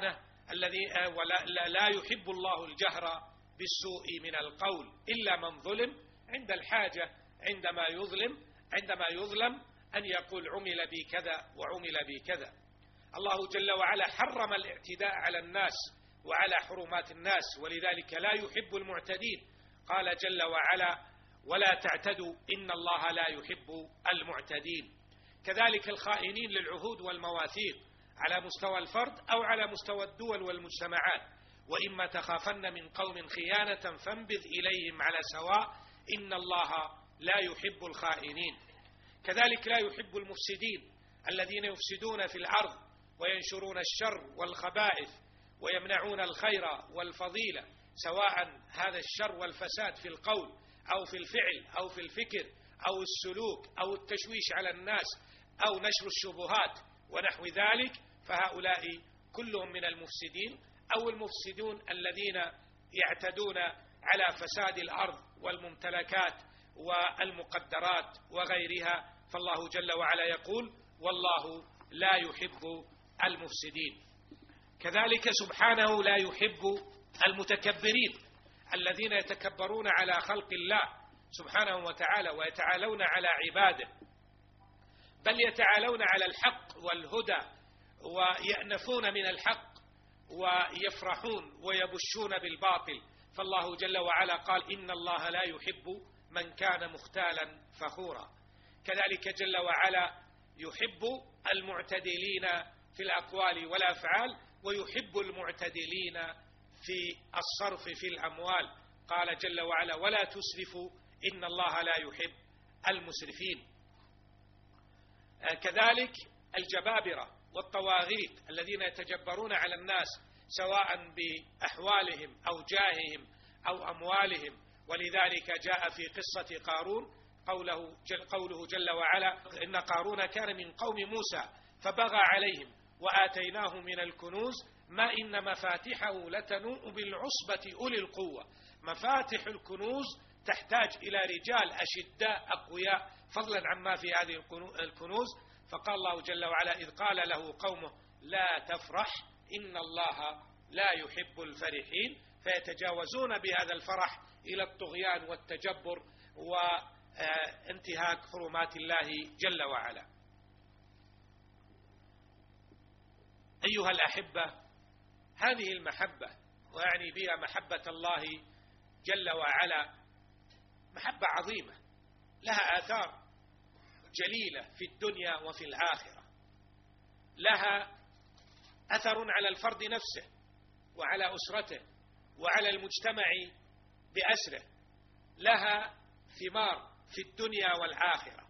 الذي ولا لا يحب الله الجهر بالسوء من القول إلا من ظلم عند الحاجة، عندما يظلم عندما يظلم أن يقول عمل بي كذا وعمل بي كذا. الله جل وعلا حرم الاعتداء على الناس وعلى حرمات الناس، ولذلك لا يحب المعتدين. قال جل وعلا: ولا تعتدوا إن الله لا يحب المعتدين. كذلك الخائنين للعهود والمواثيق على مستوى الفرد أو على مستوى الدول والمجتمعات: وإما تخافن من قوم خيانة فانبذ إليهم على سواء إن الله لا يحب الخائنين. كذلك لا يحب المفسدين الذين يفسدون في الأرض وينشرون الشر والخبائث ويمنعون الخير والفضيلة، سواء هذا الشر والفساد في القول أو في الفعل أو في الفكر أو السلوك أو التشويش على الناس أو نشر الشبهات ونحو ذلك، فهؤلاء كلهم من المفسدين أو المفسدون الذين يعتدون على فساد الأرض والممتلكات والمقدرات وغيرها. فالله جل وعلا يقول: والله لا يحب المفسدين. كذلك سبحانه لا يحب المتكبرين الذين يتكبرون على خلق الله سبحانه وتعالى ويتعالون على عباده، بل يتعالون على الحق والهدى ويأنفون من الحق ويفرحون ويبشون بالباطل. فالله جل وعلا قال: إن الله لا يحب من كان مختالا فخورا. كذلك جل وعلا يحب المعتدلين في الأقوال والأفعال ويحب المعتدلين في الصرف في الأموال. قال جل وعلا: ولا تسرفوا إن الله لا يحب المسرفين. كذلك الجبابرة والطواغيت الذين يتجبرون على الناس سواء بأحوالهم أو جاههم أو أموالهم، ولذلك جاء في قصة قارون قوله جل, قوله جل وعلا: إن قارون كان من قوم موسى فبغى عليهم وآتيناه من الكنوز ما إن مفاتحه لتنوء بالعصبة أولي القوة. مفاتح الكنوز تحتاج إلى رجال أشداء أقوياء فضلا عما في هذه الكنوز. فقال الله جل وعلا إذ قال له قومه: لا تفرح إن الله لا يحب الفرحين، فيتجاوزون بهذا الفرح إلى الطغيان والتجبر وانتهاك حرمات الله جل وعلا. أيها الأحبة، هذه المحبة ويعني بها محبة الله جل وعلا محبة عظيمة لها آثار جليلة في الدنيا وفي الآخرة. لها أثر على الفرد نفسه وعلى أسرته وعلى المجتمع بأسره. لها ثمار في الدنيا والآخرة.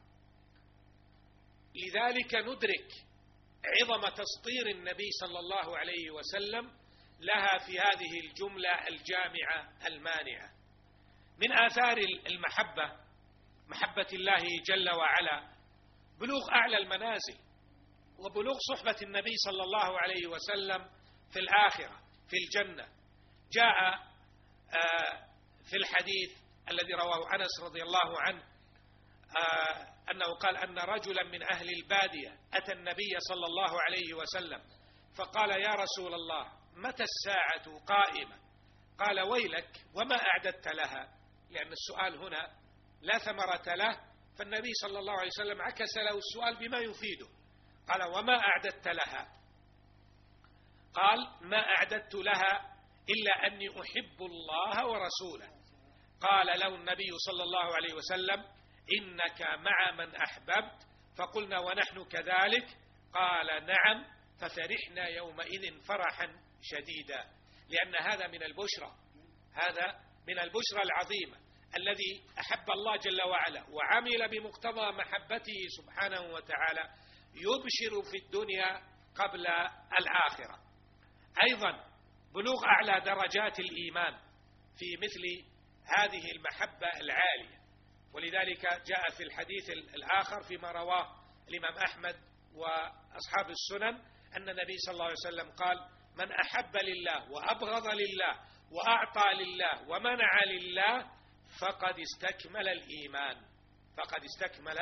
لذلك ندرك عظم تسطير النبي صلى الله عليه وسلم لها في هذه الجملة الجامعة المانعة. من آثار المحبة محبة الله جل وعلا بلوغ أعلى المنازل وبلوغ صحبة النبي صلى الله عليه وسلم في الآخرة في الجنة. جاء في الحديث الذي رواه أنس رضي الله عنه أنه قال أن رجلا من أهل البادية أتى النبي صلى الله عليه وسلم فقال: يا رسول الله، متى الساعة قائمة؟ قال: ويلك، وما أعددت لها؟ لأن السؤال هنا لا ثمرة له، فالنبي صلى الله عليه وسلم عكس له السؤال بما يفيده. قال: وما أعددت لها؟ قال: ما أعددت لها إلا أني أحب الله ورسوله. قال له النبي صلى الله عليه وسلم: إنك مع من أحببت. فقلنا: ونحن كذلك؟ قال: نعم. ففرحنا يومئذ فرحا شديدا، لأن هذا من البشرى هذا من البشرى العظيمة. الذي أحب الله جل وعلا وعمل بمقتضى محبته سبحانه وتعالى يبشر في الدنيا قبل الآخرة. أيضا بلوغ أعلى درجات الإيمان في مثل هذه المحبة العالية. ولذلك جاء في الحديث الآخر فيما رواه الإمام أحمد وأصحاب السنن أن النبي صلى الله عليه وسلم قال: من أحب لله وأبغض لله وأعطى لله ومنع لله فقد استكمل الإيمان فقد استكمل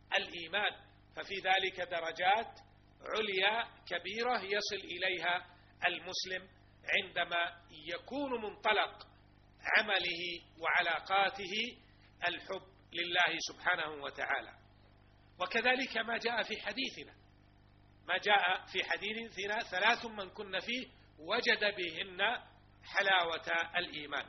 الإيمان. ففي ذلك درجات عليا كبيرة يصل إليها المسلم عندما يكون منطلق عمله وعلاقاته الحب لله سبحانه وتعالى. وكذلك ما جاء في حديثنا، ما جاء في حديثنا ثلاث من كن فيه وجد بهن حلاوة الإيمان.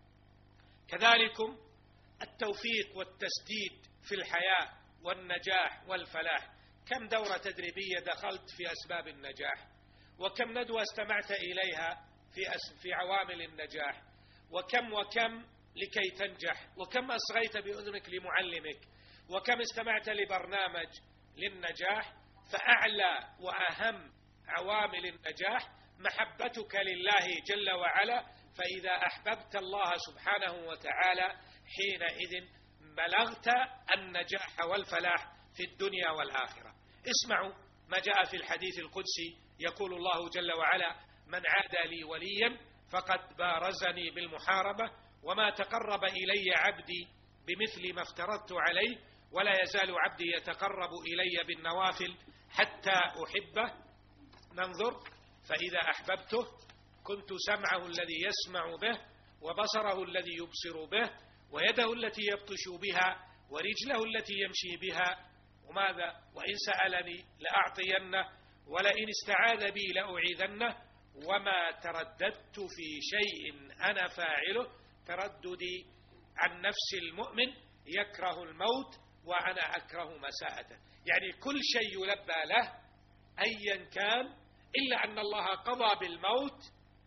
كذلكم التوفيق والتسديد في الحياة والنجاح والفلاح. كم دورة تدريبية دخلت في أسباب النجاح، وكم ندوة استمعت إليها في في عوامل النجاح، وكم وكم لكي تنجح، وكم أصغيت بأذنك لمعلمك، وكم استمعت لبرنامج للنجاح. فأعلى وأهم عوامل النجاح محبتك لله جل وعلا. فإذا أحببت الله سبحانه وتعالى حينئذ بلغت النجاح والفلاح في الدنيا والآخرة. اسمعوا ما جاء في الحديث القدسي، يقول الله جل وعلا: من عادى لي وليا فقد بارزني بالمحاربة، وما تقرب إلي عبدي بمثل ما افترضت عليه، ولا يزال عبدي يتقرب إلي بالنوافل حتى أحبه. ننظر: فإذا أحببته كنت سمعه الذي يسمع به، وبصره الذي يبصر به، ويده التي يبطش بها، ورجله التي يمشي بها. وماذا؟ وإن سألني لأعطينه، ولئن استعاذ بي لأعيذنه، وما ترددت في شيء أنا فاعله ترددي عن نفس المؤمن يكره الموت وأنا أكره مساءته. يعني كل شيء يلبى له أيا كان، إلا أن الله قضى بالموت.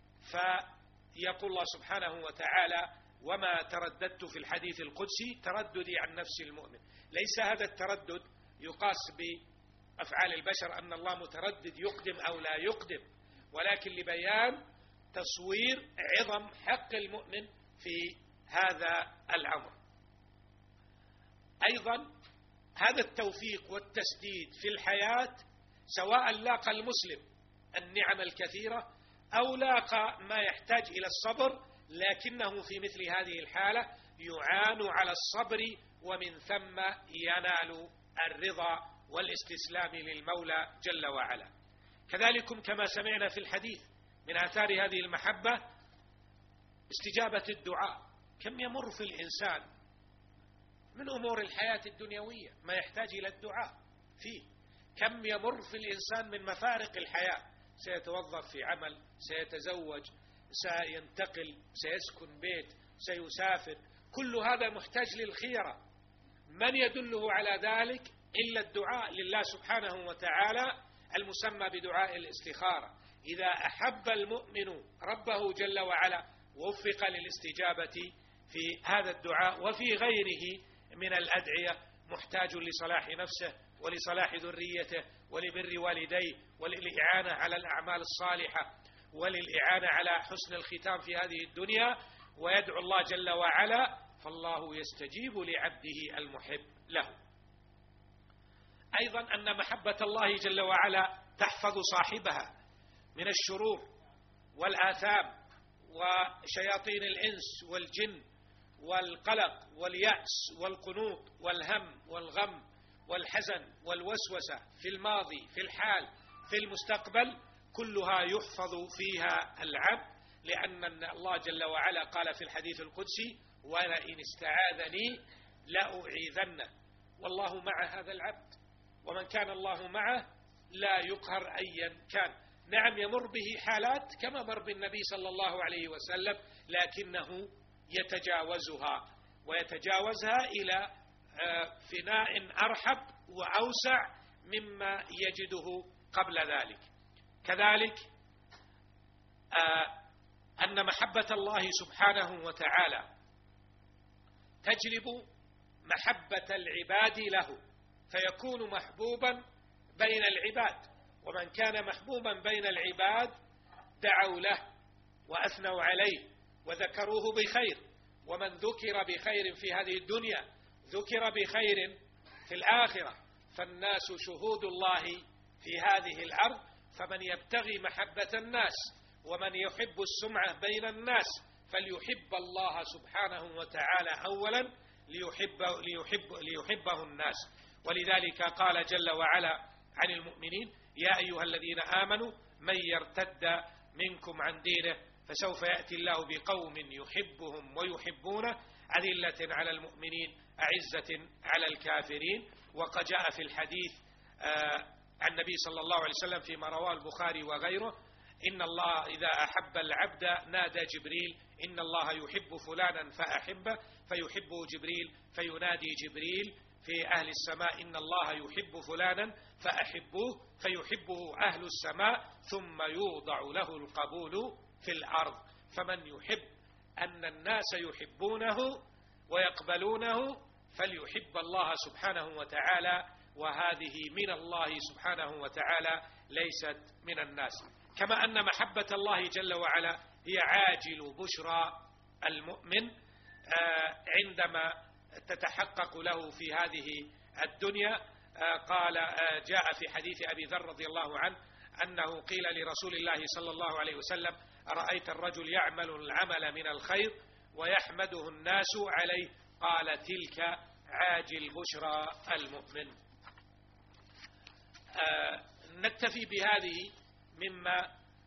فيقول الله سبحانه وتعالى: وما ترددت في الحديث القدسي ترددي عن نفس المؤمن. ليس هذا التردد يقاس بأفعال البشر أن الله متردد يقدم أو لا يقدم، ولكن لبيان تصوير عظم حق المؤمن في هذا الأمر. أيضا هذا التوفيق والتسديد في الحياة، سواء لاقى المسلم النعم الكثيرة أو لاقى ما يحتاج إلى الصبر، لكنه في مثل هذه الحالة يعان على الصبر، ومن ثم ينال الرضا والاستسلام للمولى جل وعلا. كذلكم كما سمعنا في الحديث من آثار هذه المحبة استجابة الدعاء. كم يمر في الإنسان من أمور الحياة الدنيوية ما يحتاج إلى الدعاء فيه. كم يمر في الإنسان من مفارق الحياة، سيتوظف في عمل، سيتزوج، سينتقل، سيسكن بيت، سيسافر. كل هذا محتاج للخيرة. من يدله على ذلك إلا الدعاء لله سبحانه وتعالى المسمى بدعاء الاستخارة. إذا أحب المؤمن ربه جل وعلا وفق للاستجابة في هذا الدعاء وفي غيره من الأدعية. محتاج لصلاح نفسه ولصلاح ذريته ولبر والديه وللإعانة على الأعمال الصالحة وللإعانة على حسن الختام في هذه الدنيا، ويدعو الله جل وعلا، فالله يستجيب لعبده المحب له. أيضا أن محبة الله جل وعلا تحفظ صاحبها من الشرور والآثام وشياطين الإنس والجن والقلق واليأس والقنوط والهم والغم والحزن والوسوسة في الماضي في الحال في المستقبل. كلها يحفظ فيها العبد، لأن الله جل وعلا قال في الحديث القدسي: ولئن استعاذني لأعيذنه. والله مع هذا العبد، ومن كان الله معه لا يقهر أيا كان. نعم يمر به حالات كما مر بالنبي صلى الله عليه وسلم، لكنه يتجاوزها ويتجاوزها إلى فناء أرحب وأوسع مما يجده قبل ذلك. كذلك أن محبة الله سبحانه وتعالى تجلب محبة العباد له، فيكون محبوبا بين العباد. ومن كان محبوبا بين العباد دعوا له وأثنوا عليه وذكروه بخير. ومن ذكر بخير في هذه الدنيا ذكر بخير في الآخرة. فالناس شهود الله في هذه الأرض، فمن يبتغي محبة الناس ومن يحب السمعة بين الناس فليحب الله سبحانه وتعالى أولا ليحب ليحب ليحبه الناس. ولذلك قال جل وعلا عن المؤمنين: يا أيها الذين آمنوا من يرتد منكم عن دينه فسوف يأتي الله بقوم يحبهم ويحبونه أذلة على المؤمنين أعزة على الكافرين. وقد جاء في الحديث عن النبي صلى الله عليه وسلم فيما رواه البخاري وغيره: إن الله إذا أحب العبد نادى جبريل إن الله يحب فلانا فأحبه، فيحبه جبريل فينادي جبريل في أهل السماء إن الله يحب فلانا فأحبوه، فيحبه أهل السماء، ثم يوضع له القبول في الأرض. فمن يحب أن الناس يحبونه ويقبلونه فليحب الله سبحانه وتعالى، وهذه من الله سبحانه وتعالى ليست من الناس. كما أن محبة الله جل وعلا هي عاجل بشرى المؤمن عندما تتحقق له في هذه الدنيا. قال جاء في حديث أبي ذر رضي الله عنه أنه قيل لرسول الله صلى الله عليه وسلم: أرأيت الرجل يعمل العمل من الخير ويحمده الناس عليه؟ قال: تلك عاجل بشرى المؤمن. آه نكتفي بهذه مما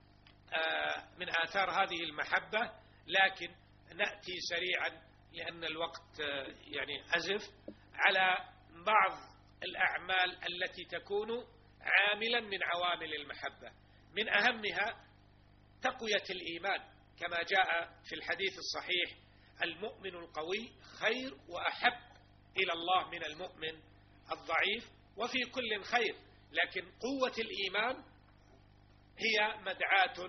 آه من آثار هذه المحبة، لكن نأتي سريعا لأن الوقت آه يعني أزف على بعض الأعمال التي تكون عاملا من عوامل المحبة. من أهمها تقوية الإيمان، كما جاء في الحديث الصحيح: المؤمن القوي خير وأحب إلى الله من المؤمن الضعيف، وفي كل خير، لكن قوة الإيمان هي مدعاة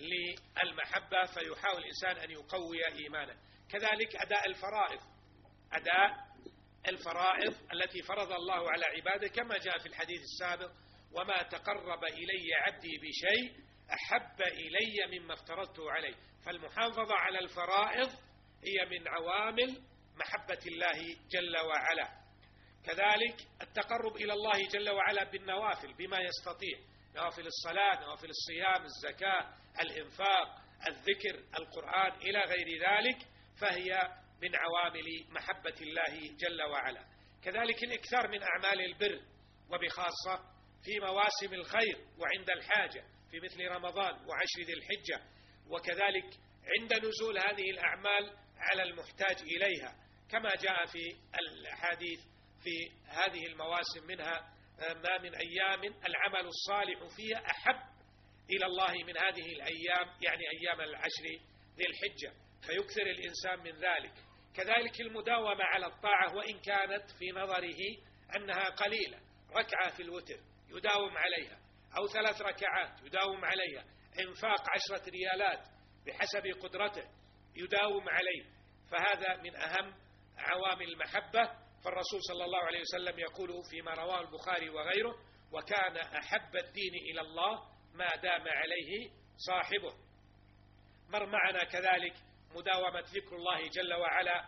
للمحبة، فيحاول الإنسان أن يقوي إيمانه. كذلك أداء الفرائض، أداء الفرائض التي فرض الله على عباده، كما جاء في الحديث السابق: وما تقرب إلي عبدي بشيء أحب إلي مما افترضته عليه. فالمحافظة على الفرائض هي من عوامل محبة الله جل وعلا. كذلك التقرب إلى الله جل وعلا بالنوافل بما يستطيع، نوافل الصلاة، نوافل الصيام، الزكاة، الإنفاق، الذكر، القرآن، إلى غير ذلك، فهي من عوامل محبة الله جل وعلا. كذلك الإكثار من أعمال البر، وبخاصة في مواسم الخير وعند الحاجة، في مثل رمضان وعشر ذي الحجة، وكذلك عند نزول هذه الأعمال على المحتاج إليها، كما جاء في الحديث في هذه المواسم، منها ما من أيام العمل الصالح فيها أحب إلى الله من هذه الأيام، يعني أيام العشر ذي الحجة، فيكثر الإنسان من ذلك. كذلك المداومة على الطاعة وإن كانت في نظره أنها قليلة، ركعة في الوتر يداوم عليها، أو ثلاث ركعات يداوم عليها، إنفاق عشرة ريالات بحسب قدرته يداوم عليه، فهذا من أهم عوامل المحبة. فالرسول صلى الله عليه وسلم يقول فيما رواه البخاري وغيره: وكان أحب الدين إلى الله ما دام عليه صاحبه. مر معنا كذلك مداومة ذكر الله جل وعلا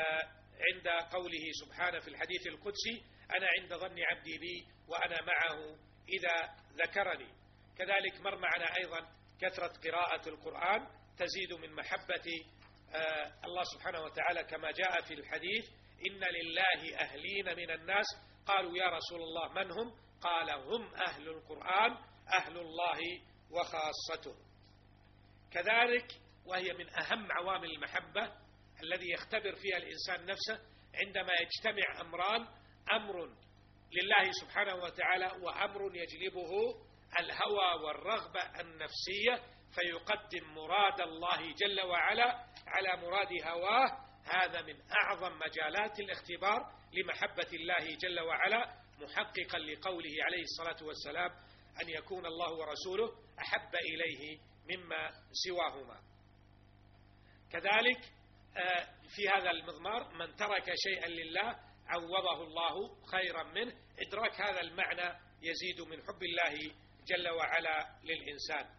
عند قوله سبحانه في الحديث القدسي: أنا عند ظن عبدي بي وأنا معه إذا ذكرني. كذلك مر معنا أيضا كثرة قراءة القرآن تزيد من محبة الله سبحانه وتعالى، كما جاء في الحديث: إن لله أهلين من الناس. قالوا: يا رسول الله من هم؟ قال: هم أهل القرآن، أهل الله وخاصته. كذلك وهي من أهم عوامل المحبة الذي يختبر فيها الإنسان نفسه عندما يجتمع أمران: أمر لله سبحانه وتعالى، وأمر يجلبه الهوى والرغبة النفسية، فيقدم مراد الله جل وعلا على مراد هواه. هذا من أعظم مجالات الاختبار لمحبة الله جل وعلا، محققا لقوله عليه الصلاة والسلام: أن يكون الله ورسوله أحب إليه مما سواهما. كذلك في هذا المضمار: من ترك شيئا لله عوضه الله خيرا منه. إدراك هذا المعنى يزيد من حب الله جل وعلا للإنسان.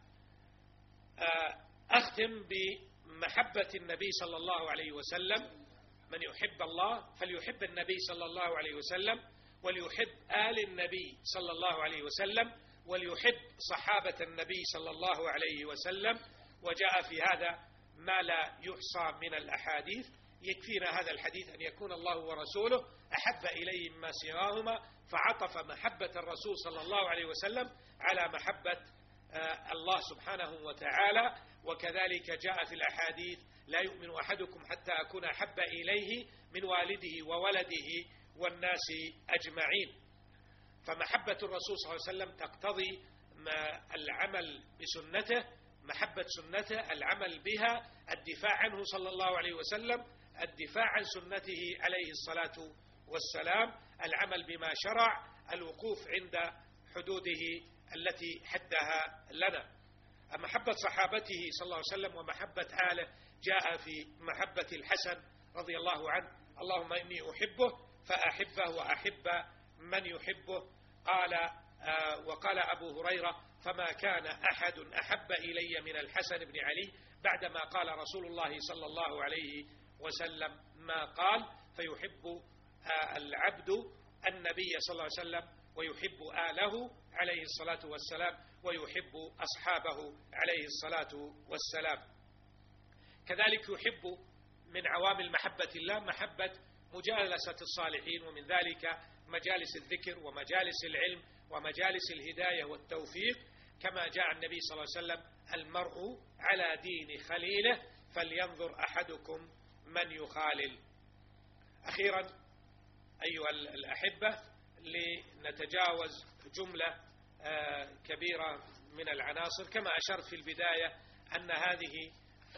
أختم بمحبة النبي صلى الله عليه وسلم. من يحب الله فليحب النبي صلى الله عليه وسلم، وليحب آل النبي صلى الله عليه وسلم، وليحب صحابة النبي صلى الله عليه وسلم. وجاء في هذا ما لا يحصى من الأحاديث. يكفينا هذا الحديث أن يكون الله ورسوله أحب إليه مما سواهما، فعطف محبة الرسول صلى الله عليه وسلم على محبة الله سبحانه وتعالى. وكذلك جاء في الأحاديث: لا يؤمن أحدكم حتى أكون أحب إليه من والده وولده والناس أجمعين. فمحبة الرسول صلى الله عليه وسلم تقتضي العمل بسنته، محبة سنته، العمل بها، الدفاع عنه صلى الله عليه وسلم، الدفاع عن سنته عليه الصلاة والسلام، العمل بما شرع، الوقوف عند حدوده التي حدها لنا. محبة صحابته صلى الله عليه وسلم ومحبة آله جاء في محبة الحسن رضي الله عنه: اللهم إني أحبه فأحبه وأحب من يحبه. قال آه وقال أبو هريرة: فما كان أحد أحب إلي من الحسن بن علي بعدما قال رسول الله صلى الله عليه وسلم ما قال. فيحب آه العبد النبي صلى الله عليه وسلم، ويحب آله عليه الصلاة والسلام، ويحب أصحابه عليه الصلاة والسلام. كذلك يحب من عوامل محبة الله محبة مجالسة الصالحين، ومن ذلك مجالس الذكر ومجالس العلم ومجالس الهداية والتوفيق، كما جاء النبي صلى الله عليه وسلم: المرء على دين خليله فلينظر أحدكم من يخالل. أخيرا أيها الأحبة، لنتجاوز جملة كبيرة من العناصر. كما أشرت في البداية أن هذه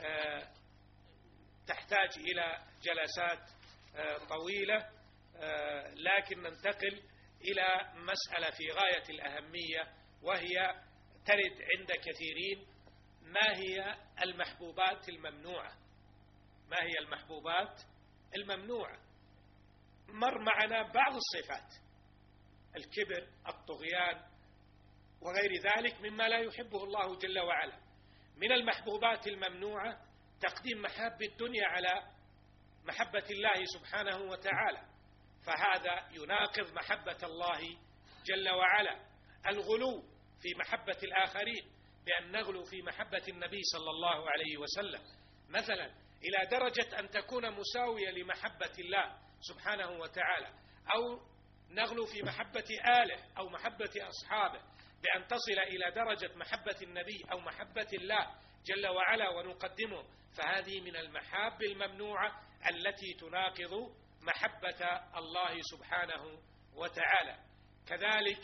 تحتاج إلى جلسات طويلة، لكن ننتقل إلى مسألة في غاية الأهمية، وهي ترد عند كثيرين: ما هي المحبوبات الممنوعة؟ ما هي المحبوبات الممنوعة؟ مر معنا بعض الصفات: الكبر، الطغيان، وغير ذلك مما لا يحبه الله جل وعلا. من المحبوبات الممنوعة تقديم محاب الدنيا على محبة الله سبحانه وتعالى، فهذا يناقض محبة الله جل وعلا. الغلو في محبة الآخرين، بأن نغلو في محبة النبي صلى الله عليه وسلم مثلا إلى درجة أن تكون مساوية لمحبة الله سبحانه وتعالى، أو نغلو في محبة آله أو محبة أصحابه بأن تصل إلى درجة محبة النبي أو محبة الله جل وعلا ونقدمه، فهذه من المحاب الممنوعة التي تناقض محبة الله سبحانه وتعالى. كذلك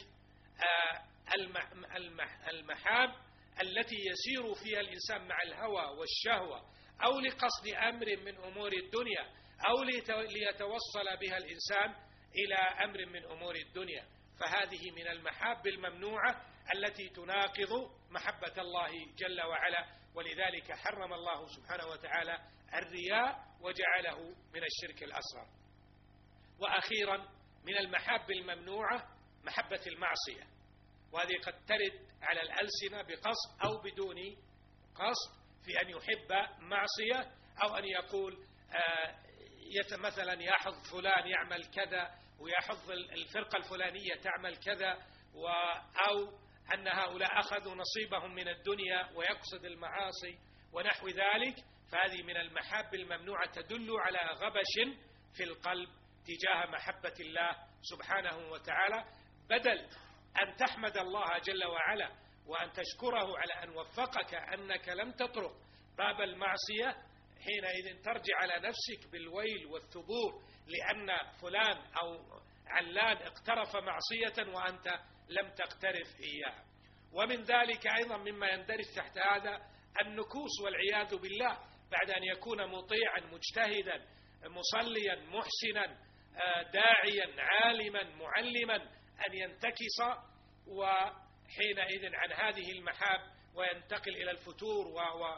المحاب التي يسير فيها الإنسان مع الهوى والشهوة، أو لقصد أمر من أمور الدنيا، أو ليتوصل بها الإنسان إلى أمر من أمور الدنيا، فهذه من المحاب الممنوعة التي تناقض محبة الله جل وعلا. ولذلك حرم الله سبحانه وتعالى الرياء وجعله من الشرك الأصغر. وأخيرا من المحاب الممنوعة محبة المعصية، وهذه قد ترد على الألسنة بقصد أو بدون قصد، في أن يحب معصية، أو أن يقول آه مثلا يحظ فلان يعمل كذا، ويحظ الفرقة الفلانية تعمل كذا، أو أن هؤلاء أخذوا نصيبهم من الدنيا ويقصد المعاصي ونحو ذلك. فهذه من المحاب الممنوعة تدل على غبش في القلب تجاه محبة الله سبحانه وتعالى. بدل أن تحمد الله جل وعلا وأن تشكره على أن وفقك أنك لم تطرق باب المعصية، حينئذ ترجع على نفسك بالويل والثبور لأن فلان أو علان اقترف معصية وأنت لم تقترف إياها. ومن ذلك أيضا مما يندرج تحت هذا النكوس والعياذ بالله، بعد أن يكون مطيعا مجتهدا مصليا محسنا داعيا عالما معلما، أن ينتكس وحينئذ عن هذه المحاب وينتقل إلى الفتور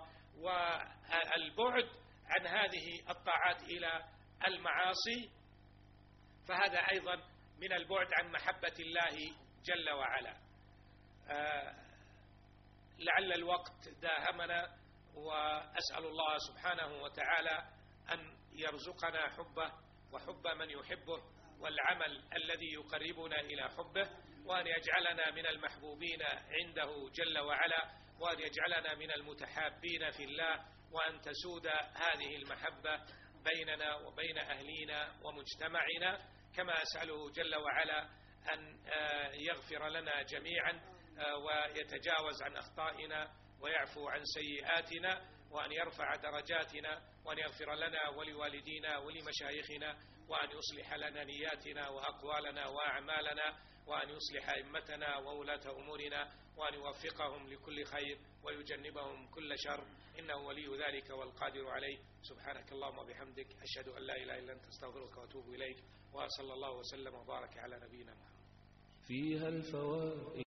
والبعد عن هذه الطاعات إلى المعاصي، فهذا أيضا من البعد عن محبة الله جل وعلا. آه لعل الوقت داهمنا، وأسأل الله سبحانه وتعالى أن يرزقنا حبه وحب من يحبه والعمل الذي يقربنا إلى حبه، وأن يجعلنا من المحبوبين عنده جل وعلا، وأن يجعلنا من المتحابين في الله، وأن تسود هذه المحبة بيننا وبين أهلينا ومجتمعنا، كما أسأله جل وعلا أن يغفر لنا جميعا ويتجاوز عن أخطائنا ويعفو عن سيئاتنا، وأن يرفع درجاتنا، وأن يغفر لنا ولوالدينا ولمشايخنا، وأن يصلح لنا نياتنا وأقوالنا وأعمالنا، وأن يصلح أئمتنا وولاة أمورنا، وأن يوفقهم لكل خير ويجنبهم كل شر، إنه ولي ذلك والقادر عليه. سبحانك اللهم وبحمدك، أشهد أن لا إله إلا أنت، أستغفرك وأتوب إليك، وصلى الله وسلم وبارك على نبينا محمد. فيها الفوائد